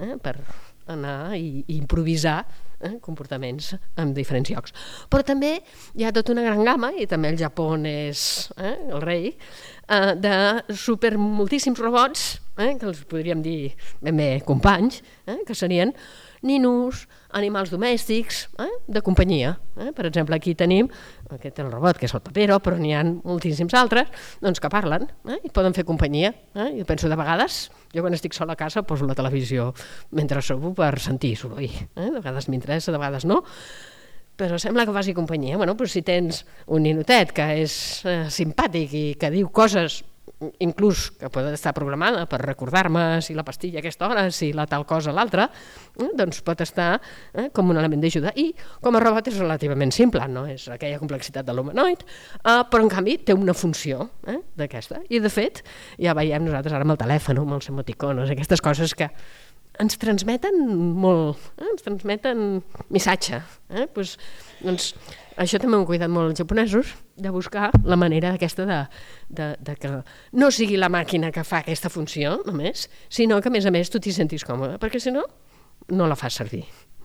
anar i improvisar comportaments en diferents llocs. Però també hi ha tota una gran gamma, i també el Japó és el rei, de moltíssims robots, que els podríem dir ben bé companys, que serien ninos, animals domèstics, de companyia. Per exemple, aquí tenim aquest el robot, que és el Papero, però n'hi ha moltíssims altres que parlen i poden fer companyia. Jo penso de vegades, jo quan estic sola a casa poso la televisió mentre sobo per sentir soroll. De vegades m'interessa, de vegades no, però sembla que faci companyia. Si tens un ninotet que és simpàtic i que diu coses inclús que pot estar programada per recordar-me si la pastilla a aquesta hora, si la tal cosa a l'altra, doncs pot estar com un element d'ajuda. I com a robot és relativament simple, no és aquella complexitat de l'humanoid, però en canvi té una funció d'aquesta. I de fet, ja veiem nosaltres ara amb el telèfon, amb els emoticonos, aquestes coses que ens transmeten molt, ens transmeten missatge. Doncs això també ho han cuidat molt els japonesos, de buscar la manera aquesta de que no sigui la màquina que fa aquesta funció només, sinó que a més tu t'hi sentis còmode, perquè si no, no la fas servir.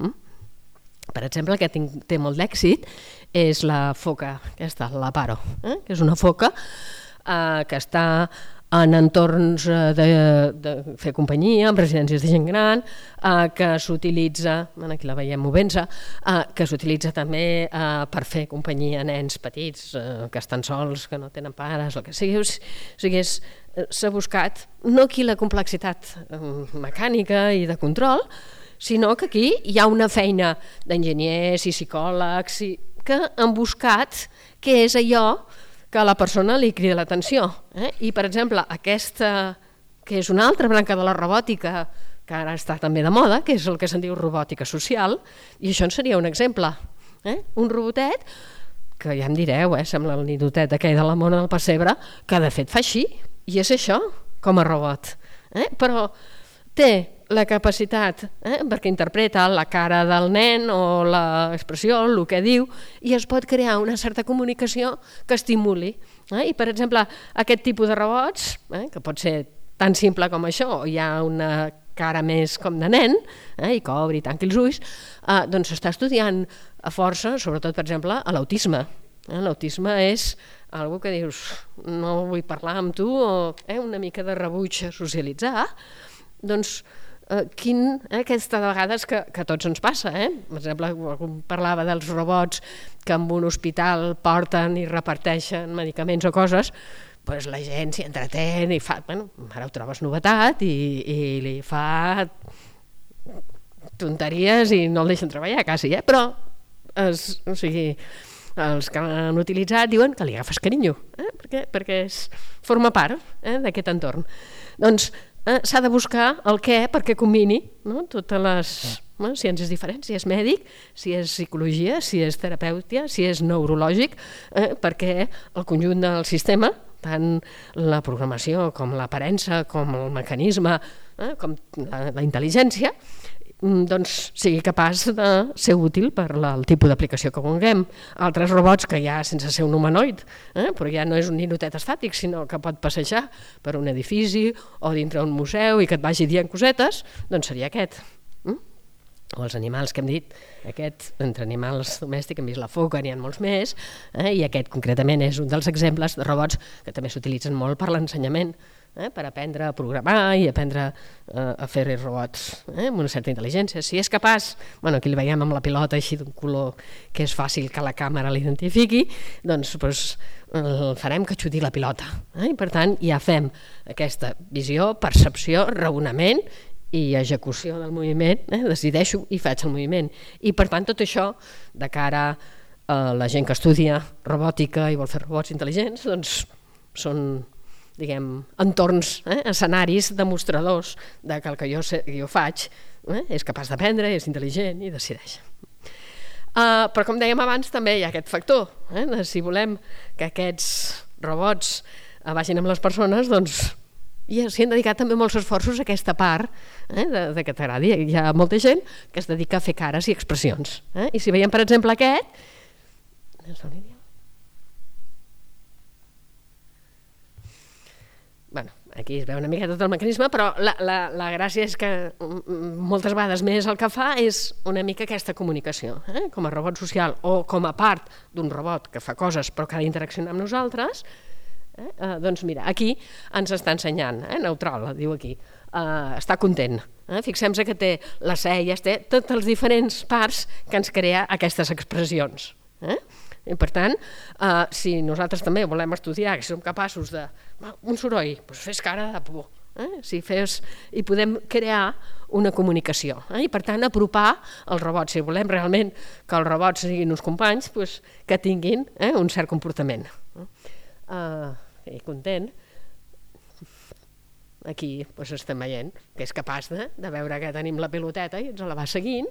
Per exemple, el que té molt d'èxit és la foca aquesta, la Paro, que és una foca que està en entorns de fer companyia, en residències de gent gran, que s'utilitza, aquí la veiem movent-se, que s'utilitza també per fer companyia a nens petits que estan sols, que no tenen pares, el que sigui. O sigui, s'ha buscat no aquí la complexitat mecànica i de control, sinó que aquí hi ha una feina d'enginyers i psicòlegs que han buscat què és allò que a la persona li crida l'atenció. I, per exemple, aquesta, que és una altra branca de la robòtica, que ara està també de moda, que és el que se'n diu robòtica social, i això en seria un exemple. Un robotet, que ja em direu, sembla el ninotet aquell de la mona del pessebre, que de fet fa així, i és això, com a robot. Però té la capacitat, perquè interpreta la cara del nen o l'expressió, el que diu, i es pot crear una certa comunicació que estimuli. I, per exemple, aquest tipus de robots, que pot ser tan simple com això, o hi ha una cara més com de nen, i que obri i tanqui els ulls, doncs s'està estudiant a força, sobretot, per exemple, a l'autisme. L'autisme és algo que dius, no vull parlar amb tu, o una mica de rebuig a socialitzar, doncs aquesta de vegades que a tots ens passa. Per exemple, algú parlava dels robots que en un hospital porten i reparteixen medicaments o coses, doncs la gent s'hi entretén i fa, ara ho trobes novetat i li fa tonteries i no el deixen treballar quasi, però els que l'han utilitzat diuen que li agafes carinyo, perquè forma part d'aquest entorn. Doncs s'ha de buscar el què perquè combini totes les ciències diferents, si és mèdic, si és psicologia, si és terapèutia, si és neurològic, perquè el conjunt del sistema, tant la programació com l'aparença, com el mecanisme, com la intel·ligència, doncs sigui capaç de ser útil per el tipus d'aplicació que vulguem. Altres robots que ja sense ser un humanoid, però ja no és un ninotet estàtic, sinó que pot passejar per un edifici o dintre un museu i que et vagi dient cosetes, doncs seria aquest. O els animals que hem dit, aquest, entre animals domèstics hem vist la foca, n'hi ha molts més, i aquest concretament és un dels exemples de robots que també s'utilitzen molt per l'ensenyament, per aprendre a programar i aprendre a fer robots amb una certa intel·ligència. Si és capaç, aquí el veiem amb la pilota així d'un color que és fàcil que la càmera l'identifiqui, doncs el farem que xuti la pilota. I per tant ja fem aquesta visió, percepció, raonament i execució del moviment, decideixo i faig el moviment. I per tant tot això, de cara a la gent que estudia robòtica i vol fer robots intel·ligents, doncs són, diguem, entorns, escenaris demostradors de que el que jo faig és capaç d'aprendre, és intel·ligent i decideix. Però com dèiem abans també hi ha aquest factor, de si volem que aquests robots vagin amb les persones, doncs s'hi han dedicat també molts esforços a aquesta part de que t'agradi. Hi ha molta gent que es dedica a fer cares i expressions. I si veiem, per exemple, aquest... Aquí es veu una mica tot el mecanisme, però la gràcia és que moltes vegades més el que fa és una mica aquesta comunicació. Com a robot social o com a part d'un robot que fa coses però que ha d'interaccionar amb nosaltres, doncs mira, aquí ens està ensenyant, neutral, diu aquí, està content. Fixem-se que té les celles, té totes les diferents parts que ens crea aquestes expressions. I per tant, si nosaltres també volem estudiar, que som capaços d'un soroll, doncs fes cara de por, i podem crear una comunicació, i per tant apropar el robot. Si volem realment que els robots siguin uns companys, que tinguin un cert comportament. I content, aquí estem veient que és capaç de veure que tenim la piloteta i ens la va seguint,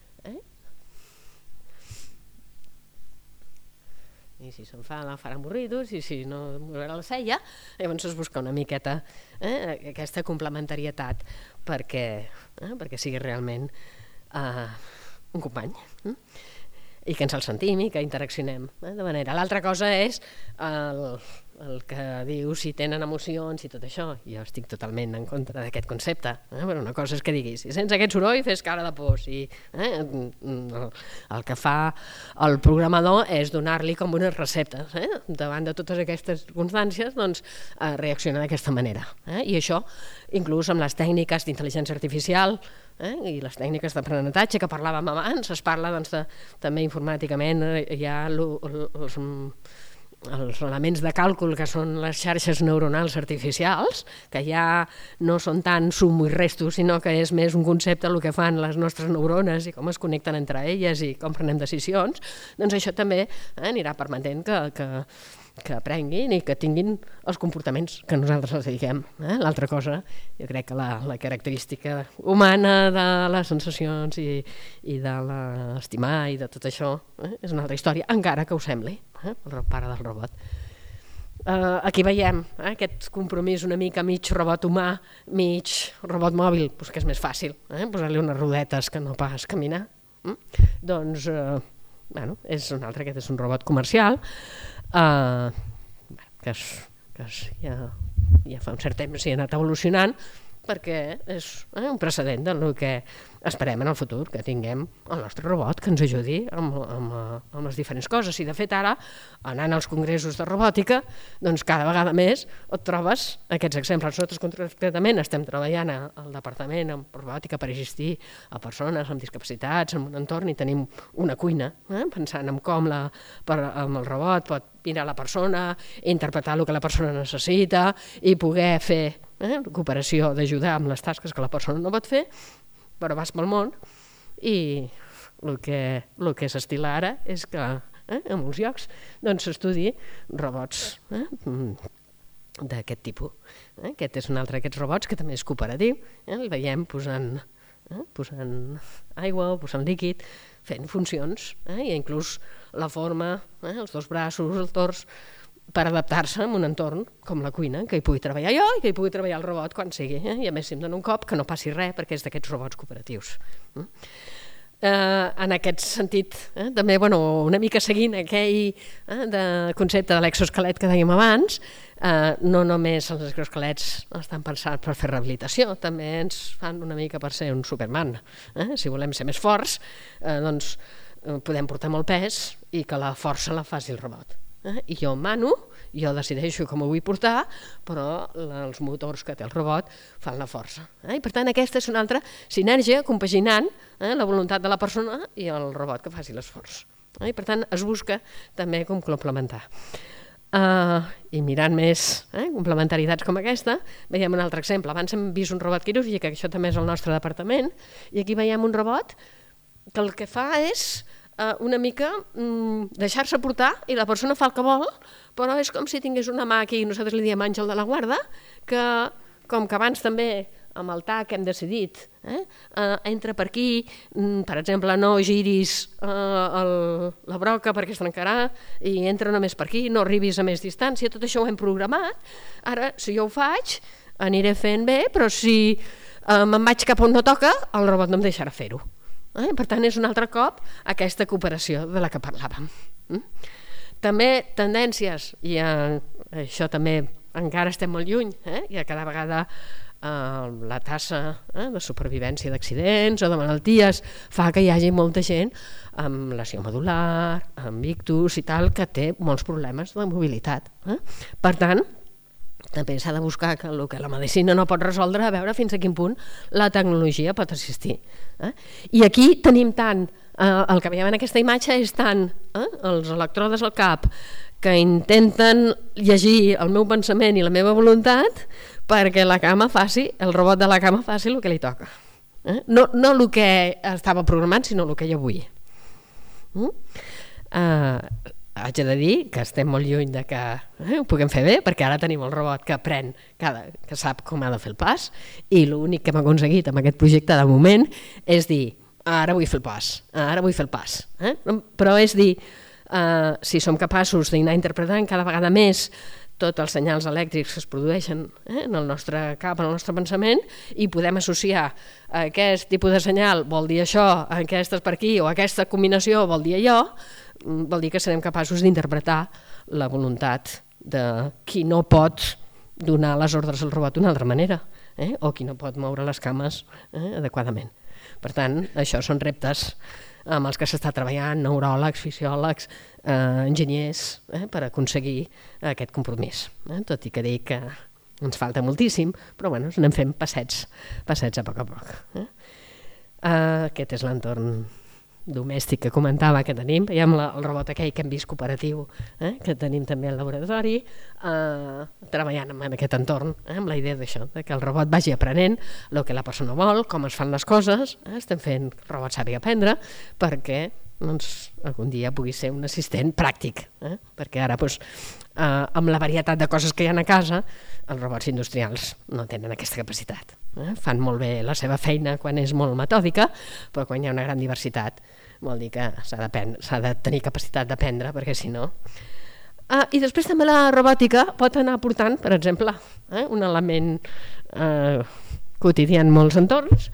i si s'enfada farà morritos i si no mourà la cella, llavors es busca una miqueta aquesta complementarietat perquè sigui realment un company i que ens el sentim i que interaccionem de manera. L'altra cosa és el que diu si tenen emocions i tot això. Jo estic totalment en contra d'aquest concepte. Però una cosa és que diguis, si sents aquest soroll fes cara de por. El que fa el programador és donar-li com unes receptes. Davant de totes aquestes circumstàncies, doncs reacciona d'aquesta manera. I això, inclús amb les tècniques d'intel·ligència artificial i les tècniques d'aprenentatge que parlàvem abans, es parla també informàticament, hi ha els elements de càlcul que són les xarxes neuronals artificials, que ja no són tant sum i resto, sinó que és més un concepte el que fan les nostres neurones i com es connecten entre elles i com prenem decisions, doncs això també anirà permetent que aprenguin i que tinguin els comportaments que nosaltres els dediquem. L'altra cosa, jo crec que la característica humana de les sensacions i de l'estimar i de tot això és una altra història, encara que ho sembli, el pare del robot. Aquí veiem aquest compromís una mica mig robot humà, mig robot mòbil, que és més fàcil posar-li unes rodetes que no pas caminar. Doncs, és un altre, aquest és un robot comercial, que ja fa un cert temps i ha anat evolucionant perquè és un precedent del que esperem en el futur, que tinguem el nostre robot que ens ajudi amb les diferents coses. I de fet ara, anant als congressos de robòtica, doncs cada vegada més et trobes aquests exemples. Nosaltres concretament estem treballant al departament amb robòtica per assistir a persones amb discapacitats en un entorn i tenim una cuina, pensant en com amb el robot pot mirar la persona, interpretar el que la persona necessita i poder fer cooperació d'ajudar amb les tasques que la persona no pot fer, però vas pel món i el que s'estila ara és que en molts llocs s'estudi robots d'aquest tipus. Aquest és un altre d'aquests robots que també és cooperatiu, el veiem posant posant aigua o posant líquid, fent funcions, i inclús la forma, els dos braços, el tors, per adaptar-se a un entorn com la cuina, que hi pugui treballar jo i que hi pugui treballar el robot quan sigui. I a més, si em dona un cop, que no passi res, perquè és d'aquests robots cooperatius. En aquest sentit, també una mica seguint aquell concepte de l'exoesquelet que dèiem abans, no només els exoesquelets estan pensats per fer rehabilitació, també ens fan una mica per ser un Superman. Si volem ser més forts, doncs podem portar molt pes i que la força la faci el robot. I jo mano, jo decideixo com ho vull portar, però els motors que té el robot fan la força. I per tant aquesta és una altra sinergia compaginant la voluntat de la persona i el robot que faci l'esforç. I per tant es busca també com complementar. I mirant més complementaritats com aquesta, veiem un altre exemple. Abans hem vist un robot quirúrgic, que això també és el nostre departament, i aquí veiem un robot que el que fa és una mica deixar-se portar i la persona fa el que vol, però és com si tingués una mà aquí, nosaltres li diem àngel de la guarda, que com que abans també amb el TAC hem decidit, entra per aquí, per exemple, no giris la broca perquè es trencarà i entra només per aquí, no arribis a més distància, tot això ho hem programat. Ara, si jo ho faig, aniré fent bé, però si me'n vaig cap on no toca, el robot no em deixarà fer-ho. Per tant, és un altre cop aquesta cooperació de la que parlàvem. També tendències, i això també encara estem molt lluny, i cada vegada la tassa de supervivència d'accidents o de malalties fa que hi hagi molta gent amb lesió medular, amb ictus i tal, que té molts problemes de mobilitat. Per tant, també s'ha de buscar que el que la medicina no pot resoldre, a veure fins a quin punt la tecnologia pot assistir. I aquí tenim tant, el que veiem en aquesta imatge és tant els electrodes al cap que intenten llegir el meu pensament i la meva voluntat perquè la cama faci, el robot de la cama faci el que li toca. No el que estava programat, sinó el que jo vull. Haig de dir que estem molt lluny de que ho puguem fer bé, perquè ara tenim el robot que aprèn, que sap com ha de fer el pas, i l'únic que hem aconseguit amb aquest projecte de moment és dir, ara vull fer el pas, ara vull fer el pas. Però és dir, si som capaços d'anar interpretant cada vegada més tots els senyals elèctrics que es produeixen en el nostre cap, en el nostre pensament, i podem associar aquest tipus de senyal vol dir això, aquesta és per aquí, o aquesta combinació vol dir allò, vol dir que serem capaços d'interpretar la voluntat de qui no pot donar les ordres al robot d'una altra manera, o qui no pot moure les cames adequadament. Per tant, això són reptes amb els que s'està treballant, neuròlegs, fisiòlegs, enginyers, per aconseguir aquest compromís. Tot i que dic que ens falta moltíssim, però bueno, anem fent passets a poc a poc. Aquest és l'entorn domèstic que comentava que tenim. Veiem el robot aquell que hem vist cooperatiu, que tenim també al laboratori, treballant en aquest entorn, amb la idea d'això, que el robot vagi aprenent el que la persona vol, com es fan les coses. Estem fent que el robot sàpiga aprendre perquè algun dia pugui ser un assistent pràctic, perquè ara amb la varietat de coses que hi ha a casa, els robots industrials no tenen aquesta capacitat. Fan molt bé la seva feina quan és molt metòdica, però quan hi ha una gran diversitat vol dir que s'ha de tenir capacitat d'aprendre, perquè si no... I després també la robòtica pot anar aportant, per exemple, un element quotidià en molts entorns,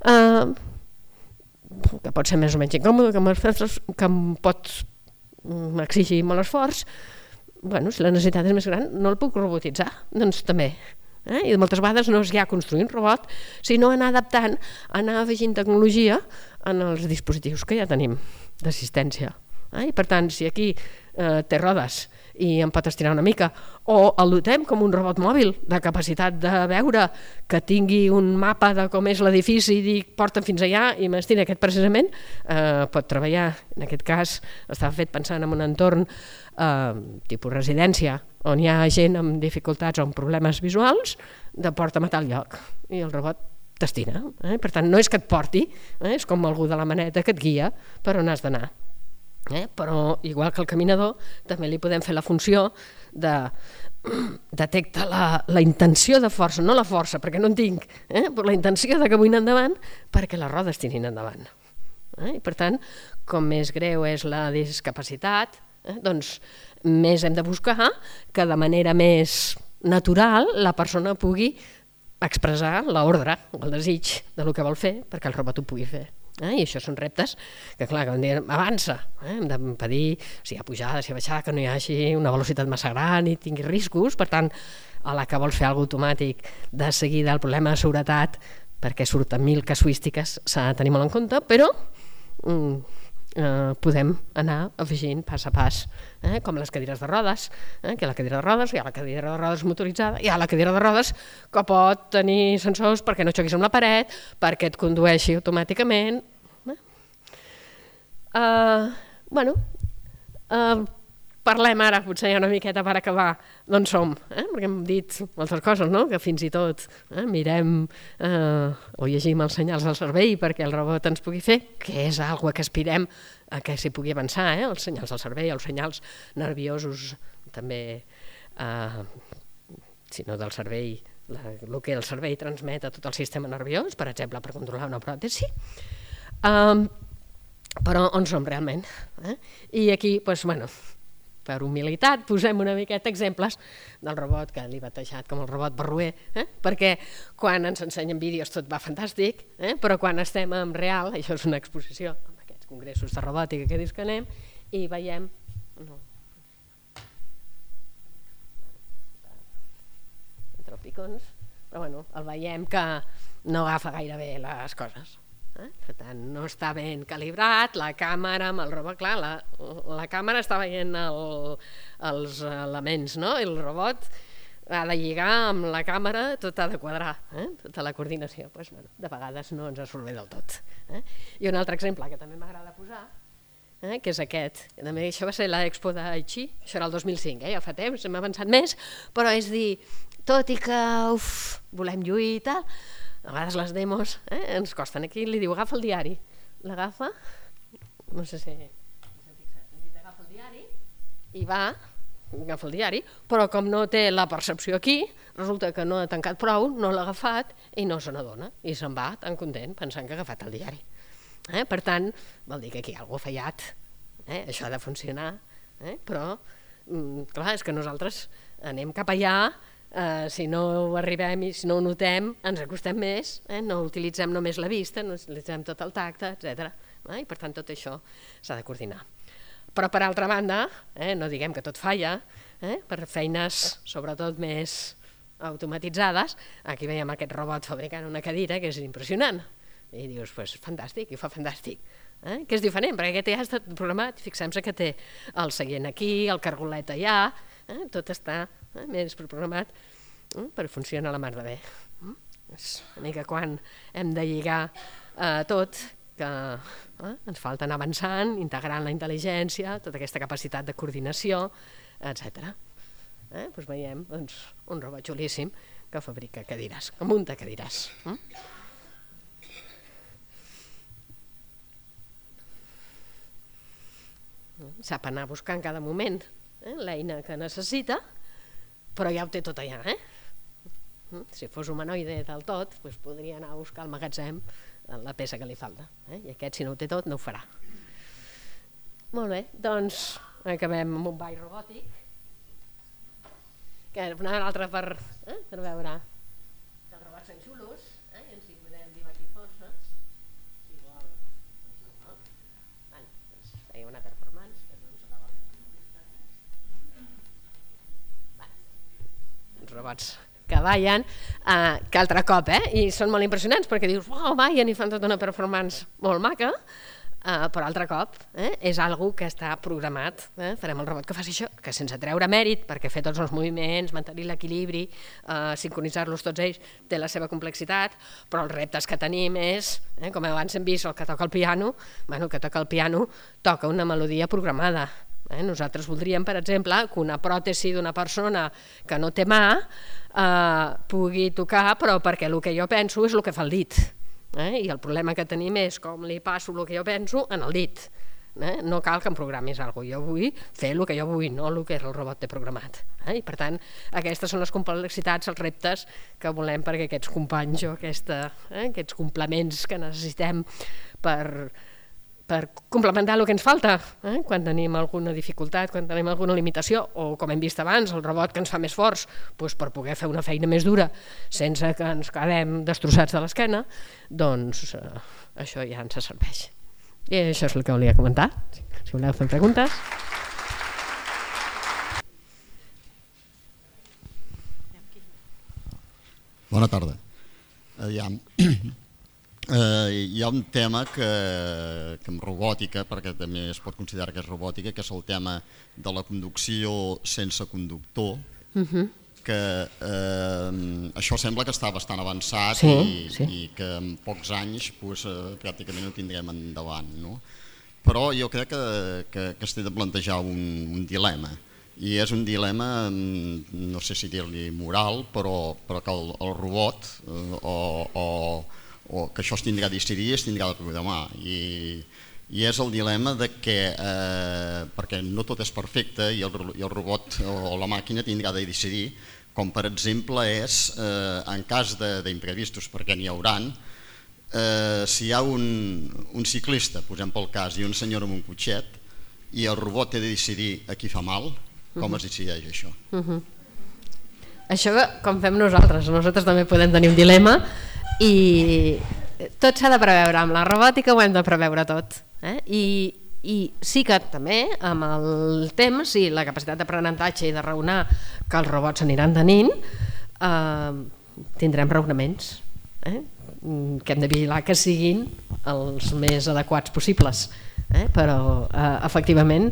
que pot ser més o menys incòmode, que em pot exigir molt esforç. Si la necessitat és més gran, no el puc robotitzar, doncs també. I moltes vegades no és ja construir un robot, sinó anar adaptant, anar afegint tecnologia en els dispositius que ja tenim d'assistència. I per tant, si aquí té rodes i em pot estirar una mica, o el dotem com un robot mòbil de capacitat de veure, que tingui un mapa de com és l'edifici i dic porta'm fins allà i m'estira aquest precisament, pot treballar. En aquest cas estava fet pensant en un entorn tipus residència, on hi ha gent amb dificultats o amb problemes visuals, de porta'm a tal lloc, i el robot t'estira. Per tant, no és que et porti, és com algú de la maneta que et guia per on has d'anar. Però igual que el caminador també li podem fer la funció de detecta la intenció de força, no la força, perquè no en tinc, però la intenció de que vull anar endavant perquè les rodes tirin endavant. I per tant, com més greu és la discapacitat, doncs més hem de buscar que de manera més natural la persona pugui expressar l'ordre, el desig del que vol fer perquè el robot ho pugui fer. I això són reptes que, clar, quan diem avança, hem d'impedir si hi ha pujada, si hi ha baixada, que no hi hagi una velocitat massa gran i tingui riscos. Per tant, a la que vols fer alguna cosa automàtic, de seguida el problema de seguretat, perquè surten 1000 casuístiques, s'ha de tenir molt en compte, però podem anar afegint pas a pas, com les cadires de rodes, que hi ha la cadira de rodes, hi ha la cadira de rodes motoritzada, hi ha la cadira de rodes que pot tenir sensors perquè no xoquis amb la paret, perquè et condueixi automàticament. Parlem ara, potser una miqueta per acabar, d'on som, perquè hem dit moltes coses, no? Que fins i tot mirem o llegim els senyals del cervell perquè el robot ens pugui fer, que és una que aspirem a que s'hi pugui avançar, els senyals del cervell, els senyals nerviosos també, si no del cervell, el que el cervell transmet a tot el sistema nerviós, per exemple, per controlar una pròtesi. Però on som realment? I aquí, doncs, bueno, per humilitat, posem una miqueta exemples del robot que l'he batejat com el robot barroer, perquè quan ens ensenyen vídeos tot va fantàstic, però quan estem en real, això és una exposició en aquests congressos de robòtica que dius que anem, i veiem... Tropicons, però bueno, el veiem que no agafa gaire bé les coses. Per tant, no està ben calibrat, la càmera amb el robot, clar, la càmera està veient els elements, no? I el robot ha de lligar amb la càmera, tot ha de quadrar, tota la coordinació. Doncs, bueno, de vegades no ens surt bé del tot. I un altre exemple que també m'agrada posar, que és aquest. També això va ser l'Expo d'Aichi, això era el 2005, ja fa temps, hem avançat més, però és dir, tot i que volem lluir i tal, a vegades les demos ens costen. Aquí li diu agafa el diari, l'agafa, no sé si agafa el diari i va, agafa el diari, però com no té la percepció aquí, resulta que no ha tancat prou, no l'ha agafat i no se n'adona i se'n va tan content pensant que ha agafat el diari. Per tant, vol dir que aquí hi ha alguna cosa fallat, això ha de funcionar, però clar, és que nosaltres anem cap allà. Si no arribem i si no ho notem ens acostem més, no utilitzem només la vista, no utilitzem tot el tacte, etc. I per tant tot això s'ha de coordinar. Però per altra banda, no diguem que tot falla, per feines sobretot més automatitzades, aquí veiem aquest robot fabricant una cadira que és impressionant i dius, doncs fantàstic, i ho fa fantàstic, que és diferent perquè aquest ja ha estat programat, fixem-se que té el seient aquí, el cargolet allà, tot està més programat per funcionar la mar de bé. És una mica quan hem de lligar tot, que ens falta anar avançant, integrant la intel·ligència, tota aquesta capacitat de coordinació, etc. Doncs veiem un robot xulíssim que fabrica cadires, que munta cadires. Sap anar buscant cada moment l'eina que necessita, però ja ho té tot allà. Si fos humanoide del tot, podria anar a buscar al magatzem la peça que li falta. I aquest, si no ho té tot, no ho farà. Molt bé, doncs acabem amb un ball robòtic. Una altra per veure que els robots són xulos i ens hi podem divertir força. Si vol, feia una performance que no ens la vol. Robots que ballen, que altre cop, i són molt impressionants perquè dius, uau, ballen i fan tota una performance molt maca, però altre cop és algo que està programat, farem el robot que faci això, que sense treure mèrit, perquè fer tots els moviments, mantenir l'equilibri, sincronitzar-los tots ells, té la seva complexitat, però els reptes que tenim és, com abans hem vist, el que toca el piano, el que toca el piano toca una melodia programada. Nosaltres voldríem, per exemple, que una pròtesi d'una persona que no té mà pugui tocar, però perquè el que jo penso és el que fa el dit. I el problema que tenim és com li passo el que jo penso en el dit. No cal que em programis alguna cosa. Jo vull fer el que jo vull, no el que el robot té programat. I per tant, aquestes són les complexitats, els reptes que volem perquè aquests companys o aquests complements que necessitem per complementar el que ens falta quan tenim alguna dificultat, quan tenim alguna limitació, o com hem vist abans, el robot que ens fa més forts per poder fer una feina més dura sense que ens quedem destrossats de l'esquena, doncs això ja ens serveix. I això és el que volia comentar. Si voleu fer preguntes. Bona tarda. Hi ha un tema que amb robòtica, perquè també es pot considerar que és robòtica, que és el tema de la conducció sense conductor, que això sembla que està bastant avançat i que en pocs anys pràcticament ho tindrem endavant. Però jo crec que es té de plantejar un dilema, i és un dilema, no sé si dir-li moral, però que el robot o que això es tindrà a decidir, es tindrà de programar, i és el dilema de que, perquè no tot és perfecte i el robot o la màquina tindrà de decidir, com per exemple és, en cas d'imprevistos, perquè n'hi hauran, si hi ha un ciclista, posem pel cas, i un senyor amb un cotxet, i el robot té de decidir a qui fa mal, com es decideix això? Això com fem nosaltres també podem tenir un dilema, i tot s'ha de preveure. Amb la robòtica ho hem de preveure tot, i sí que també amb el temps i la capacitat d'aprenentatge i de raonar que els robots s'aniran tenint, tindrem raonaments que hem de vigilar que siguin els més adequats possibles, però efectivament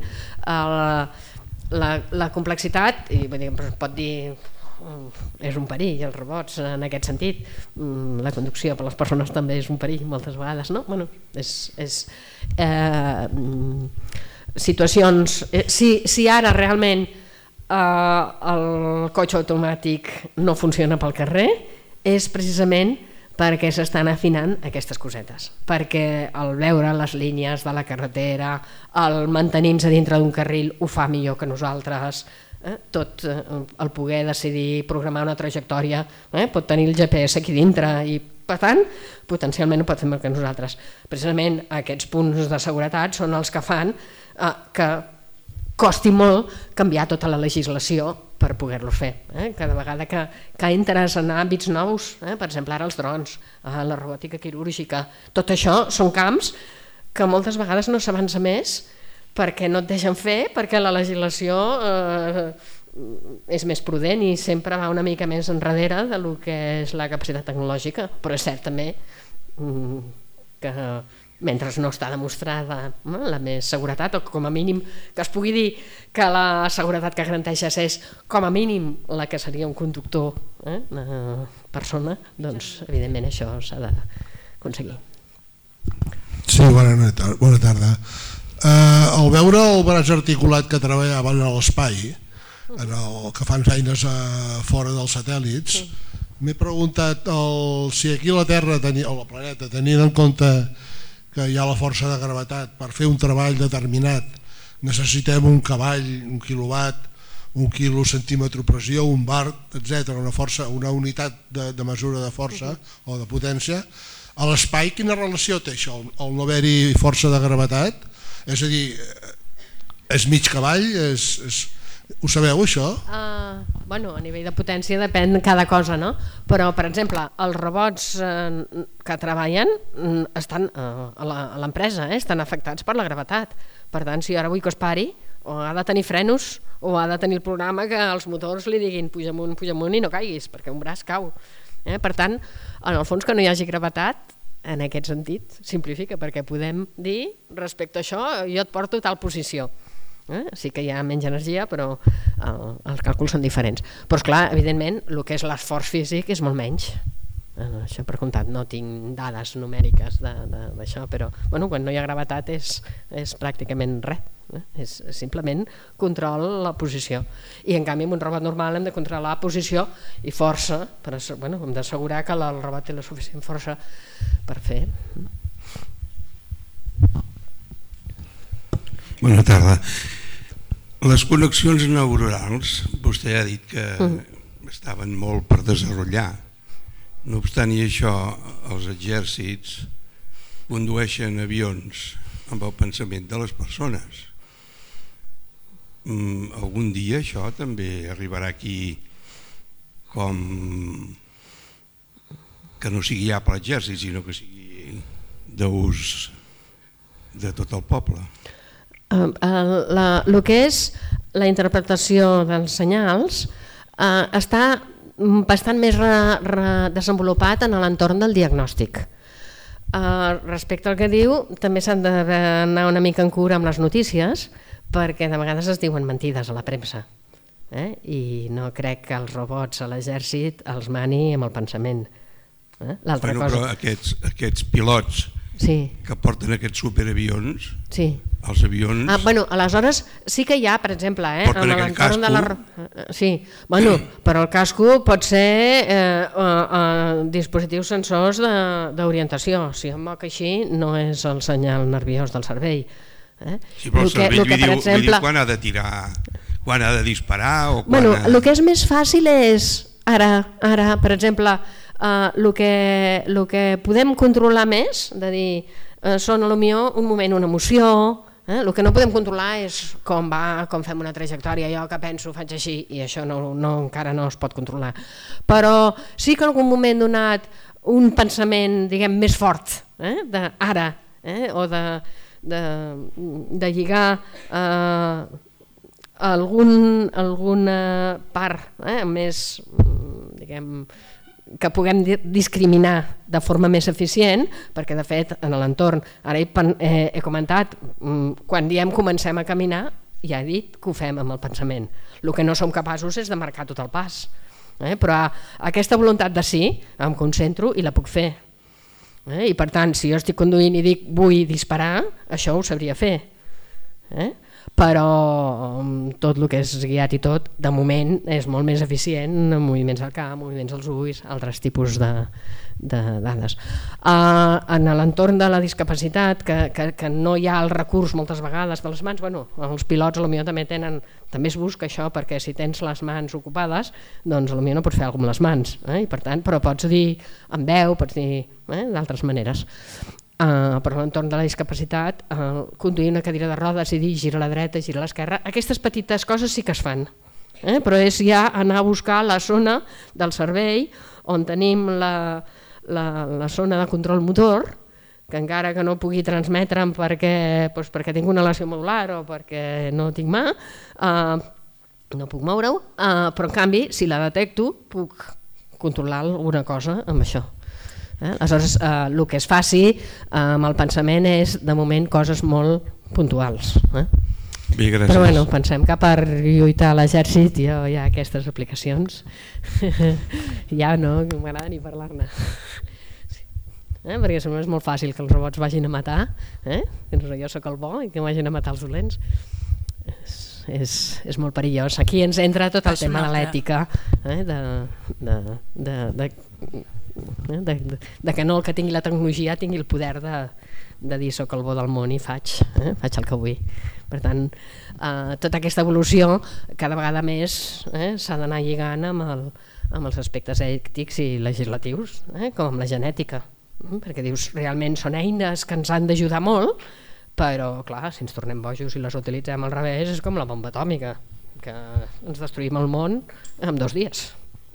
la complexitat, i pot dir és un perill, els robots en aquest sentit, la conducció per les persones també és un perill moltes vegades, no? Bueno, és situacions, si ara realment el cotxe automàtic no funciona pel carrer, és precisament perquè s'estan afinant aquestes cosetes, perquè al veure les línies de la carretera, el mantenir-se dintre d'un carril ho fa millor que nosaltres, tot el poder decidir programar una trajectòria, pot tenir el GPS aquí dintre i per tant potencialment ho pot fer més que nosaltres. Precisament aquests punts de seguretat són els que fan que costi molt canviar tota la legislació per poder-lo fer. Cada vegada que entres en àmbits nous, per exemple ara els drons, la robòtica quirúrgica, tot això són camps que moltes vegades no s'avança més perquè no et deixen fer, perquè la legislació és més prudent i sempre va una mica més enrere del que és la capacitat tecnològica, però és cert també que mentre no està demostrada la més seguretat, o com a mínim que es pugui dir que la seguretat que garanteixes és com a mínim la que seria un conductor, una persona, doncs evidentment això s'ha d'aconseguir. Sí, bona tarda. Al veure el braç articulat que treballaven a l'espai, que fan feines fora dels satèl·lits, m'he preguntat si aquí a la Terra o al planeta, tenint en compte que hi ha la força de gravetat, per fer un treball determinat necessitem un cavall, un quilowatt, un quilo-centímetre pressió, un bar, etc., una unitat de mesura de força o de potència. A l'espai quina relació té això, el no haver-hi força de gravetat? És a dir, és mig cavall? Ho sabeu, això? Bueno, a nivell de potència depèn cada cosa, no? Però, per exemple, els robots que treballen estan a l'empresa, estan afectats per la gravetat. Per tant, si ara vull que es pari, o ha de tenir frenos, o ha de tenir el programa que els motors li diguin puja amunt i no caiguis, perquè un braç cau. Per tant, en el fons que no hi hagi gravetat, en aquest sentit, simplifica, perquè podem dir, respecte a això, jo et porto tal posició. Sí que hi ha menys energia, però els càlculs són diferents. Però, esclar, evidentment, el que és l'esforç físic és molt menys. Això per comptat, no tinc dades numèriques d'això, però quan no hi ha gravetat és pràcticament res. És simplement control la posició. I en canvi amb un robot normal hem de controlar la posició i força, hem d'assegurar que el robot té la suficient força per fer. Bona tarda. Les connexions neuronals, vostè ha dit que estaven molt per desenvolupar. No obstant i això, els exèrcits condueixen avions amb el pensament de les persones. Algun dia això també arribarà aquí com que no sigui ja per l'exèrcit, sinó que sigui d'ús de tot el poble. El que és la interpretació dels senyals està bastant més desenvolupat en l'entorn del diagnòstic. Respecte al que diu, també s'han d'anar una mica en cura amb les notícies, perquè de vegades es diuen mentides a la premsa. I no crec que els robots a l'exèrcit els mani amb el pensament. Però aquests pilots que porten aquests superavions, els avions... Aleshores sí que hi ha, per exemple... Porten aquest casco? Sí, però el casco pot ser dispositius sensors d'orientació. Si em moc així no és el senyal nerviós del cervell. Sí, però el cervell li diu quan ha de tirar, quan ha de disparar... El que és més fàcil és, ara per exemple... El que podem controlar més, de dir, són potser un moment, una emoció, el que no podem controlar és com va, com fem una trajectòria, jo que penso faig així, i això encara no es pot controlar. Però sí que en algun moment donat un pensament, diguem, més fort, d'ara, o de lligar alguna part més, diguem, que puguem discriminar de forma més eficient, perquè de fet en l'entorn, ara he comentat, quan diem comencem a caminar, ja he dit que ho fem amb el pensament. El que no som capaços és de marcar tot el pas, però aquesta voluntat de sí, em concentro i la puc fer. I per tant, si jo estic conduint i dic vull disparar, això ho sabria fer. Però tot el que és guiat i tot, de moment és molt més eficient en moviments al cap, moviments als ulls, altres tipus de dades. En l'entorn de la discapacitat, que no hi ha el recurs moltes vegades de les mans, els pilots potser també es busca això, perquè si tens les mans ocupades, doncs potser no pots fer alguna cosa amb les mans, i per tant, però pots dir amb veu, pots dir d'altres maneres. Per l'entorn de la discapacitat, conduir una cadira de rodes i dir gira a la dreta, gira a l'esquerra, aquestes petites coses sí que es fan, però és ja anar a buscar la zona del cervell on tenim la zona de control motor, que encara que no pugui transmetre'm perquè tinc una lesió medular o perquè no tinc mà, no puc moure-ho, però en canvi si la detecto puc controlar alguna cosa amb això. Aleshores, el que es faci amb el pensament és, de moment, coses molt puntuals. Bé, gràcies. Però pensem que per lluitar a l'exèrcit hi ha aquestes aplicacions. Ja no m'agrada ni parlar-ne. Perquè és molt fàcil que els robots vagin a matar, jo sóc el bo i que vagin a matar els dolents. És molt perillós. Aquí ens entra tot el tema de l'ètica, de que no el que tingui la tecnologia tingui el poder de dir soc el bo del món i faig el que vull. Per tant, tota aquesta evolució cada vegada més s'ha d'anar lligant amb els aspectes ètics i legislatius, com amb la genètica, perquè dius, realment són eines que ens han d'ajudar molt, però clar, si ens tornem bojos i les utilitzem al revés és com la bomba atòmica, que ens destruïm el món en 2 dies.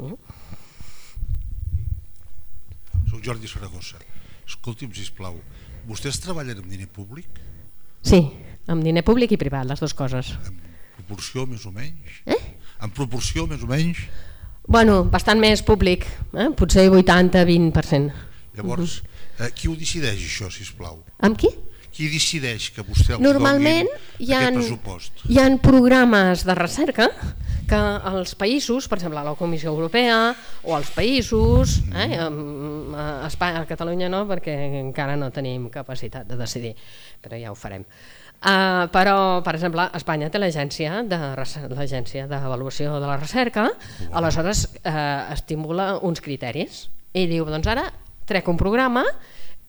Soc Jordi Saragossa. Escolti'm, sisplau, vostès treballen amb diner públic? Sí, amb diner públic i privat, les dues coses. En proporció més o menys? En proporció més o menys? Bastant més públic, potser 80-20%. Llavors, qui ho decideix això, sisplau? Amb qui? Qui decideix que vostè els Normalment doni aquest pressupost? Hi ha programes de recerca que els països, per exemple la Comissió Europea o els països, a Catalunya no, perquè encara no tenim capacitat de decidir, però ja ho farem. Però, per exemple, Espanya té l'agència d'avaluació de la recerca, aleshores estimula uns criteris i diu, doncs ara trec un programa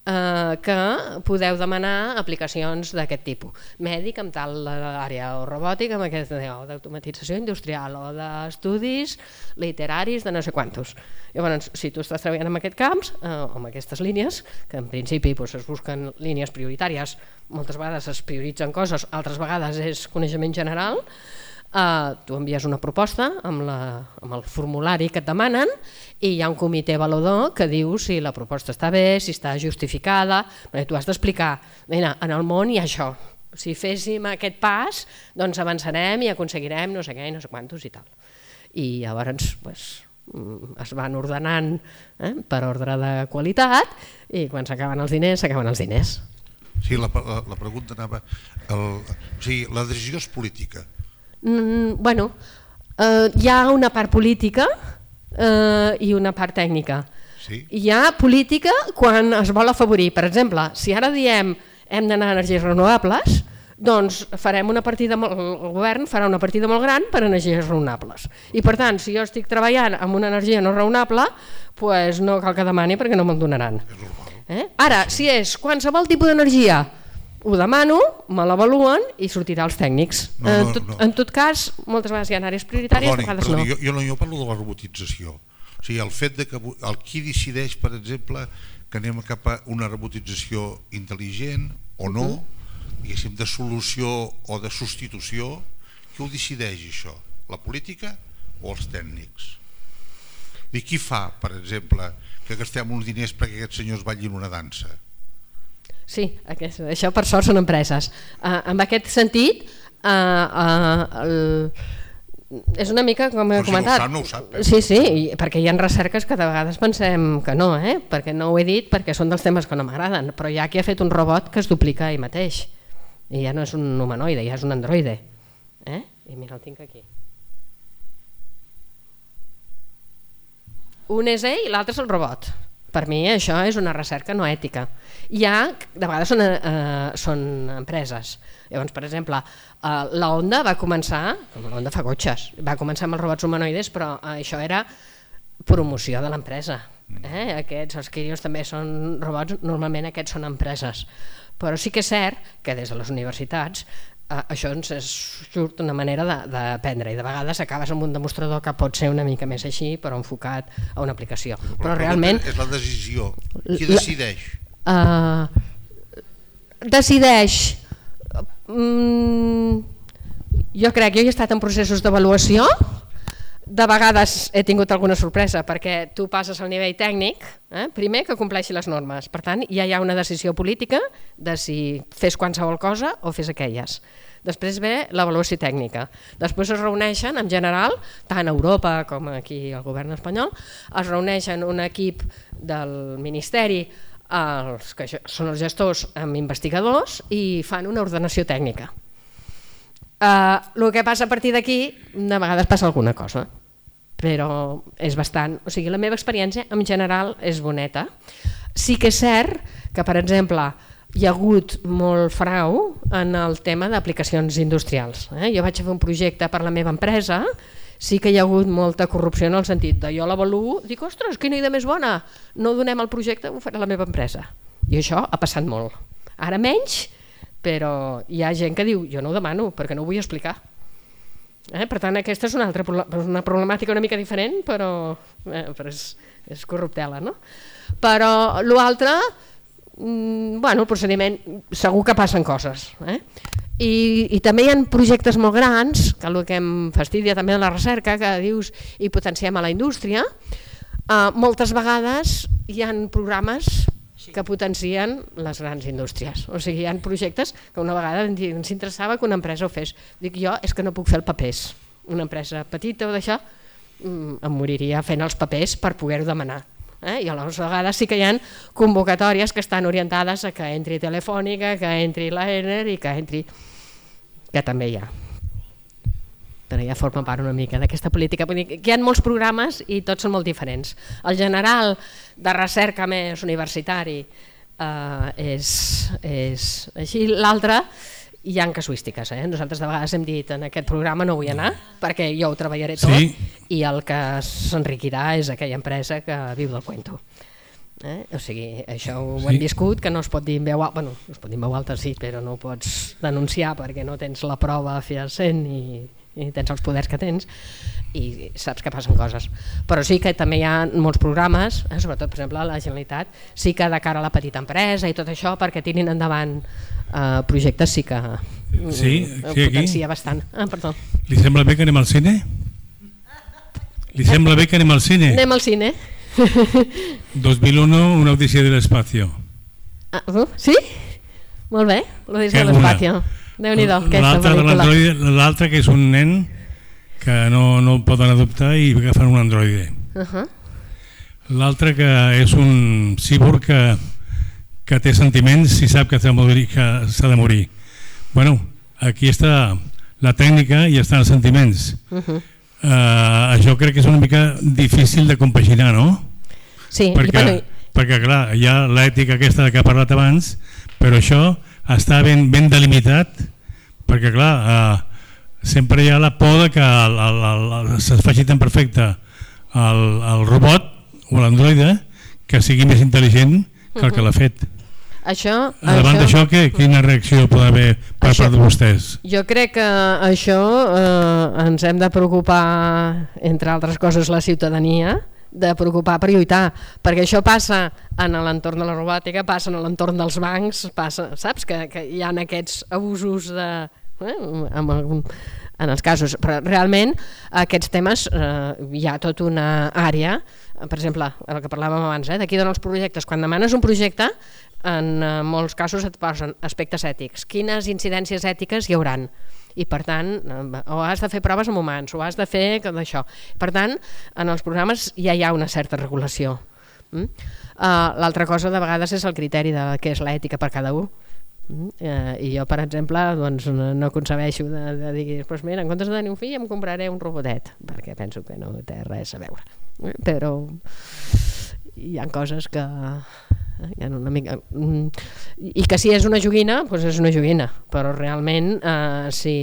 que podeu demanar aplicacions d'aquest tipus. Mèdic amb tal àrea, o robòtica amb aquesta, o d'automatització industrial, o d'estudis literaris de no sé quantos. Llavors, si tu estàs treballant en aquest camps, o en aquestes línies, que en principi es busquen línies prioritàries, moltes vegades es prioritzen coses, altres vegades és coneixement general, tu envies una proposta amb el formulari que et demanen i hi ha un comitè avaluador que diu si la proposta està bé, si està justificada, perquè tu has d'explicar, mira, en el món hi ha això, si féssim aquest pas doncs avançarem i aconseguirem no sé què i no sé quantos i tal. I llavors es van ordenant per ordre de qualitat i quan s'acaben els diners, s'acaben els diners. Sí, la pregunta anava... O sigui, la decisió és política. Bueno, hi ha una part política i una part tècnica. Sí? Hi ha política quan es vol afavorir. Per exemple, si ara diem hem d'anar a energies renovables, doncs farem una partida, el govern farà una partida molt gran per a energies renovables. I per tant, si jo estic treballant amb una energia no raonable, doncs no cal que demani perquè no me'l donaran. Ara, si és qualsevol tipus d'energia, ho demano, me l'avaluen i sortirà als tècnics. En tot cas, moltes vegades hi ha àrees prioritàries, vegades no. Jo parlo de la robotització. O sigui, el fet que qui decideix, per exemple, que anem cap a una robotització intel·ligent o no, diguéssim, de solució o de substitució, qui ho decideix això? La política o els tècnics? I qui fa, per exemple, que gastem uns diners perquè aquests senyors ballin una dansa? Sí, això per sort són empreses. En aquest sentit, és una mica com he comentat. No ho sap. Sí, perquè hi ha recerques que de vegades pensem que no, perquè no ho he dit perquè són dels temes que no m'agraden, però hi ha qui ha fet un robot que es duplica ell mateix i ja no és un humanoide, ja és un androide. I mira, el tinc aquí. Un és ell i l'altre és el robot. Per mi això és una recerca no ètica. De vegades són empreses. Llavors, per exemple, la Honda va començar, la Honda fa cotxes, va començar amb els robots humanoides, però això era promoció de l'empresa. Els Kirios també són robots, normalment aquests són empreses. Però sí que és cert que des de les universitats això ens surt una manera d'aprendre i de vegades acabes amb un demostrador que pot ser una mica més així però enfocat a una aplicació. Però realment és la decisió. Qui decideix? Decideix jo crec, jo he estat en processos d'avaluació, de vegades he tingut alguna sorpresa perquè tu passes al nivell tècnic, primer que compleixi les normes, per tant ja hi ha una decisió política de si fes qualsevol cosa o fes aquelles. Després ve l'avaluació tècnica, després es reuneixen en general, tant a Europa com aquí al govern espanyol, es reuneixen un equip del Ministeri, que són els gestors amb investigadors i fan una ordenació tècnica. El que passa a partir d'aquí, de vegades passa alguna cosa, però és bastant... O sigui, la meva experiència en general és boneta. Sí que és cert que, per exemple, hi ha hagut molt frau en el tema d'aplicacions industrials. Jo vaig fer un projecte per la meva empresa, sí que hi ha hagut molta corrupció en el sentit de jo l'avaluo, dic, ostres, quina idea més bona, no donem el projecte, ho farà la meva empresa. I això ha passat molt. Ara menys, però hi ha gent que diu, jo no ho demano perquè no ho vull explicar. Per tant, aquesta és una problemàtica una mica diferent, però és corruptela, no? Però l'altre, el procediment, segur que passen coses. I també hi ha projectes molt grans, que el que em fastidia també de la recerca, que dius i potenciem a la indústria, moltes vegades hi ha programes que potencien les grans indústries. O sigui, hi ha projectes que una vegada ens interessava que una empresa ho fes. Dic, jo és que no puc fer els papers. Una empresa petita o d'això em moriria fent els papers per poder-ho demanar. I a les vegades sí que hi ha convocatòries que estan orientades a que entri Telefònica, que entri l'Aener i que entri... que també hi ha. Però ja forma part una mica d'aquesta política. Hi ha molts programes i tots són molt diferents. El general de recerca més universitari és així. L'altre hi ha casuístiques. Nosaltres de vegades hem dit en aquest programa no vull anar perquè jo ho treballaré tot i el que s'enriquirà és aquella empresa que viu del cuento. O sigui, això ho hem viscut, que no es pot dir en veu alta, bueno, es pot dir en veu alta sí, però no ho pots denunciar perquè no tens la prova fehaent i tens els poders que tens i saps que passen coses. Però sí que també hi ha molts programes, sobretot per exemple a la Generalitat, sí que de cara a la petita empresa i tot això, perquè tirin endavant projectes sí que potencia bastant. Perdó. Li sembla bé que anem al cine? Li sembla bé que anem al cine? Anem al cine. 2001, una odisea de l'espacio. Sí? Molt bé, l'odisea de l'espacio. Déu-n'hi-do, aquesta pel·lícula. L'altre que és un nen que no poden adoptar i agafen un androide. L'altre que és un cíborg que té sentiments i sap que s'ha de morir. Bueno, aquí està la tècnica i estan els sentiments. Això crec que és una mica difícil de compaginar, no? Sí. Perquè clar, hi ha l'ètica aquesta que ha parlat abans, però això està ben delimitat, perquè clar, sempre hi ha la por que se'ls faci tan perfecte el robot o l'androide que sigui més intel·ligent que el que l'ha fet. Davant d'això, quina reacció pot haver per part de vostès? Jo crec que això ens hem de preocupar, entre altres coses, la ciutadania, de preocupar per lluitar, perquè això passa en l'entorn de la robòtica, passa en l'entorn dels bancs, saps que hi ha aquests abusos en els casos, però realment aquests temes hi ha tota una àrea, per exemple, el que parlàvem abans, d'aquí donen els projectes, quan demanes un projecte en molts casos et posen aspectes ètics, quines incidències ètiques hi hauran, i per tant o has de fer proves amb humans o has de fer d'això, per tant en els programes ja hi ha una certa regulació. L'altra cosa de vegades és el criteri de què és l'ètica per cada un, i jo per exemple no concebeixo de dir pues mira, en comptes de tenir un fill em compraré un robotet, perquè penso que no té res a veure, però hi ha coses que hi ha una mica, i que si és una joguina doncs és una joguina, però realment si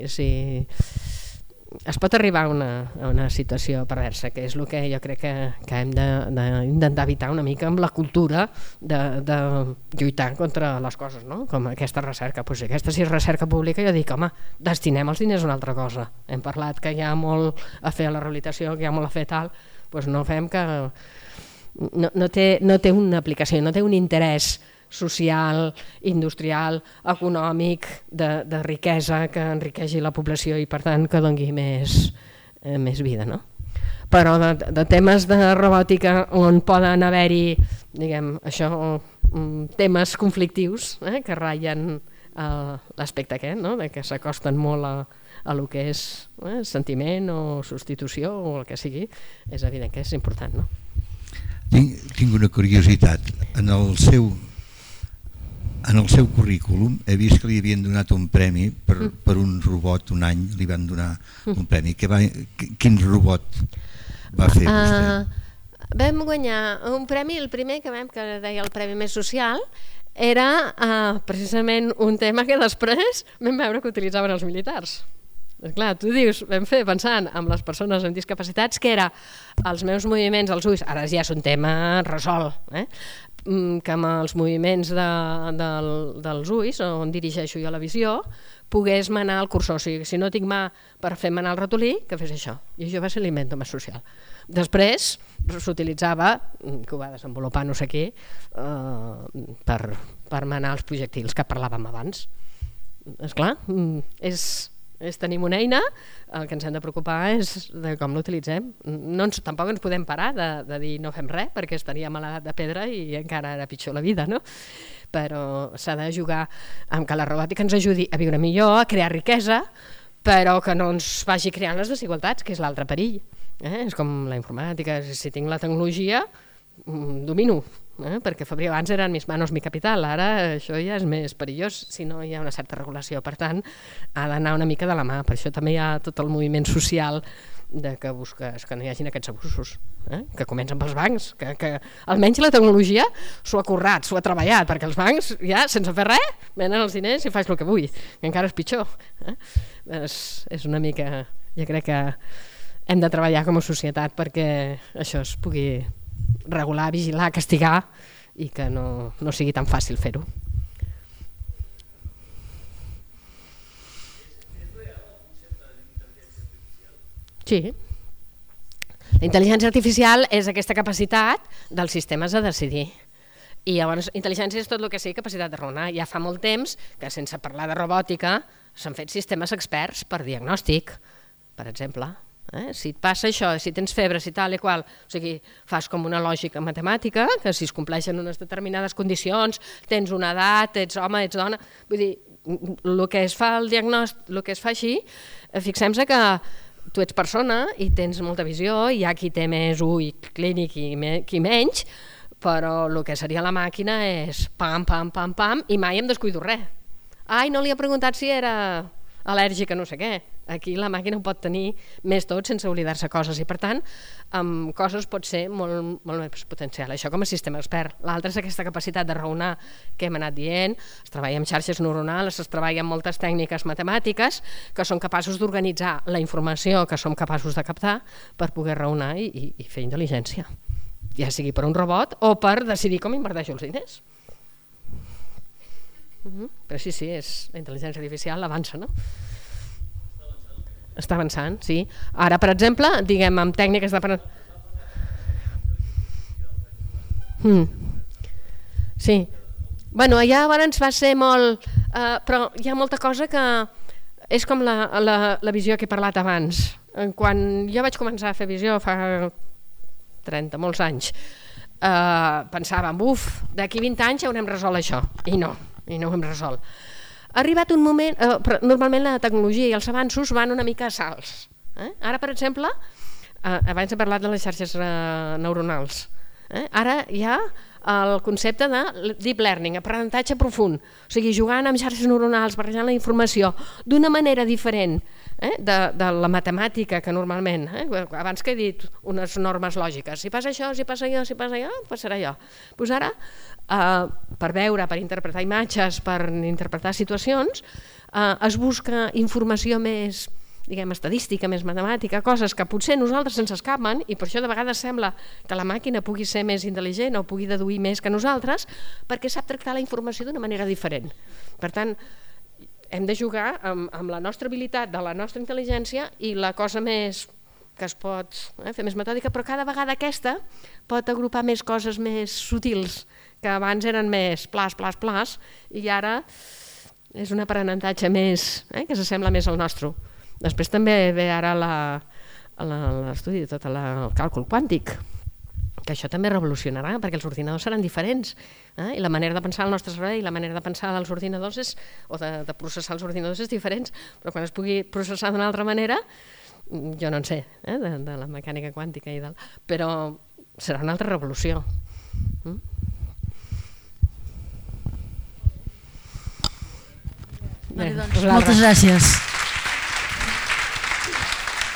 es pot arribar a una situació perversa, que és el que jo crec que hem d'intentar evitar una mica amb la cultura de lluitar contra les coses, no? Com aquesta recerca, doncs aquesta si és recerca pública jo dic, home, destinem els diners a una altra cosa, hem parlat que hi ha molt a fer a la rehabilitació, que hi ha molt a fer tal, doncs no fem que no té una aplicació, no té un interès social, industrial, econòmic, de riquesa que enriqueixi la població i per tant que doni més vida, no? Però de temes de robòtica on poden haver-hi, diguem, això, temes conflictius que ratllen l'aspecte aquest, no? De que s'acosten molt a lo que és sentiment o substitució o el que sigui, és evident que és important, no? Tinc una curiositat. En el seu currículum he vist que li havien donat un premi per un robot, un any li van donar un premi. Quin robot va fer vostè? Vam guanyar un premi, el primer que deia el premi més social, era precisament un tema que després vam veure que utilitzaven els militars. Clar, tu dius, vam fer pensant en les persones amb discapacitats, que era els meus moviments als ulls, ara ja és un tema resolt, que amb els moviments dels ulls, on dirigeixo jo la visió, pogués manar el cursor. O sigui, si no tinc mà per fer manar el ratolí, que fes això. I això va ser l'invento més social. Després s'utilitzava, que ho va desenvolupar no sé qui, per manar els projectils que parlàvem abans. Esclar, tenim una eina, el que ens hem de preocupar és de com l'utilitzem. Tampoc ens podem parar de dir no fem res, perquè estaríem a l'edat de pedra i encara era pitjor la vida, no? Però s'ha de jugar amb que la robòtica ens ajudi a viure millor, a crear riquesa, però que no ens vagi creant les desigualtats, que és l'altre perill. És com la informàtica, si tinc la tecnologia, domino, perquè abans eren mis manos mi capital, ara això ja és més perillós si no hi ha una certa regulació, per tant ha d'anar una mica de la mà, per això també hi ha tot el moviment social de que busques que no hi hagin aquests abusos, que comencen pels bancs, que almenys la tecnologia s'ho ha currat, s'ho ha treballat, perquè els bancs ja sense fer res venen els diners i faig el que vull, que encara és pitjor. És una mica, jo crec que hem de treballar com a societat perquè això es pugui regular, vigilar, castigar i que no sigui tan fàcil fer-ho. Sí. La intel·ligència artificial és aquesta capacitat dels sistemes a decidir. I llavors intel·ligència és tot el que sigui capacitat de raonar. Ja fa molt temps que sense parlar de robòtica s'han fet sistemes experts per diagnòstic, per exemple. Si et passa això, si tens febre, si tal i qual, o sigui, fas com una lògica matemàtica, que si es compleixen unes determinades condicions, tens una edat, ets home, ets dona, vull dir, el que es fa el diagnòstic, el que es fa així, fixem-se que tu ets persona i tens molta visió, hi ha qui té més ull clínic i qui menys, però el que seria la màquina és pam, pam, pam, pam, i mai em descuido res. Ai, no li he preguntat si era al·lèrgic a no sé què. Aquí la màquina ho pot tenir més tot sense oblidar-se coses i per tant amb coses pot ser molt més potencial. Això com a sistema expert. L'altre és aquesta capacitat de raonar que hem anat dient. Es treballa amb xarxes neuronals, es treballa amb moltes tècniques matemàtiques que són capaços d'organitzar la informació que som capaços de captar per poder raonar i fer intel·ligència. Ja sigui per un robot o per decidir com inverteixo els diners. Però sí, la intel·ligència artificial avança, no? Està avançant, sí. Ara, per exemple, diguem, amb tècniques de... Sí. Bueno, allà abans va ser molt... però hi ha molta cosa que és com la visió que he parlat abans. Quan jo vaig començar a fer visió fa 30, molts anys, pensàvem, d'aquí 20 anys ja haurem resolt això. I no ho hem resolt. Ha arribat un moment, normalment la tecnologia i els avanços van una mica a salts. Ara, per exemple, abans he parlat de les xarxes neuronals. Ara hi ha el concepte de deep learning, aprenentatge profund, o sigui, jugant amb xarxes neuronals, barrejant la informació d'una manera diferent de la matemàtica que normalment, abans que he dit unes normes lògiques, si passa això, si passa allò, si passa allò, passarà allò. Doncs ara, per veure, per interpretar imatges, per interpretar situacions, es busca informació més, diguem, estadística, més matemàtica, coses que potser nosaltres ens escapen i per això de vegades sembla que la màquina pugui ser més intel·ligent o pugui deduir més que nosaltres perquè sap tractar la informació d'una manera diferent. Per tant, hem de jugar amb la nostra habilitat de la nostra intel·ligència i la cosa més que es pot fer més metòdica, però cada vegada aquesta pot agrupar més coses més sutils que abans eren més plas, i ara és un aprenentatge més que s'assembla més al nostre. Després també ve ara l'estudi de tot el càlcul quàntic, que això també revolucionarà, perquè els ordinadors seran diferents, i la manera de pensar el nostre cervell i la manera de pensar dels ordinadors o de processar els ordinadors és diferent, però quan es pugui processar d'una altra manera, jo no en sé, de la mecànica quàntica i del... però serà una altra revolució. Moltes gràcies.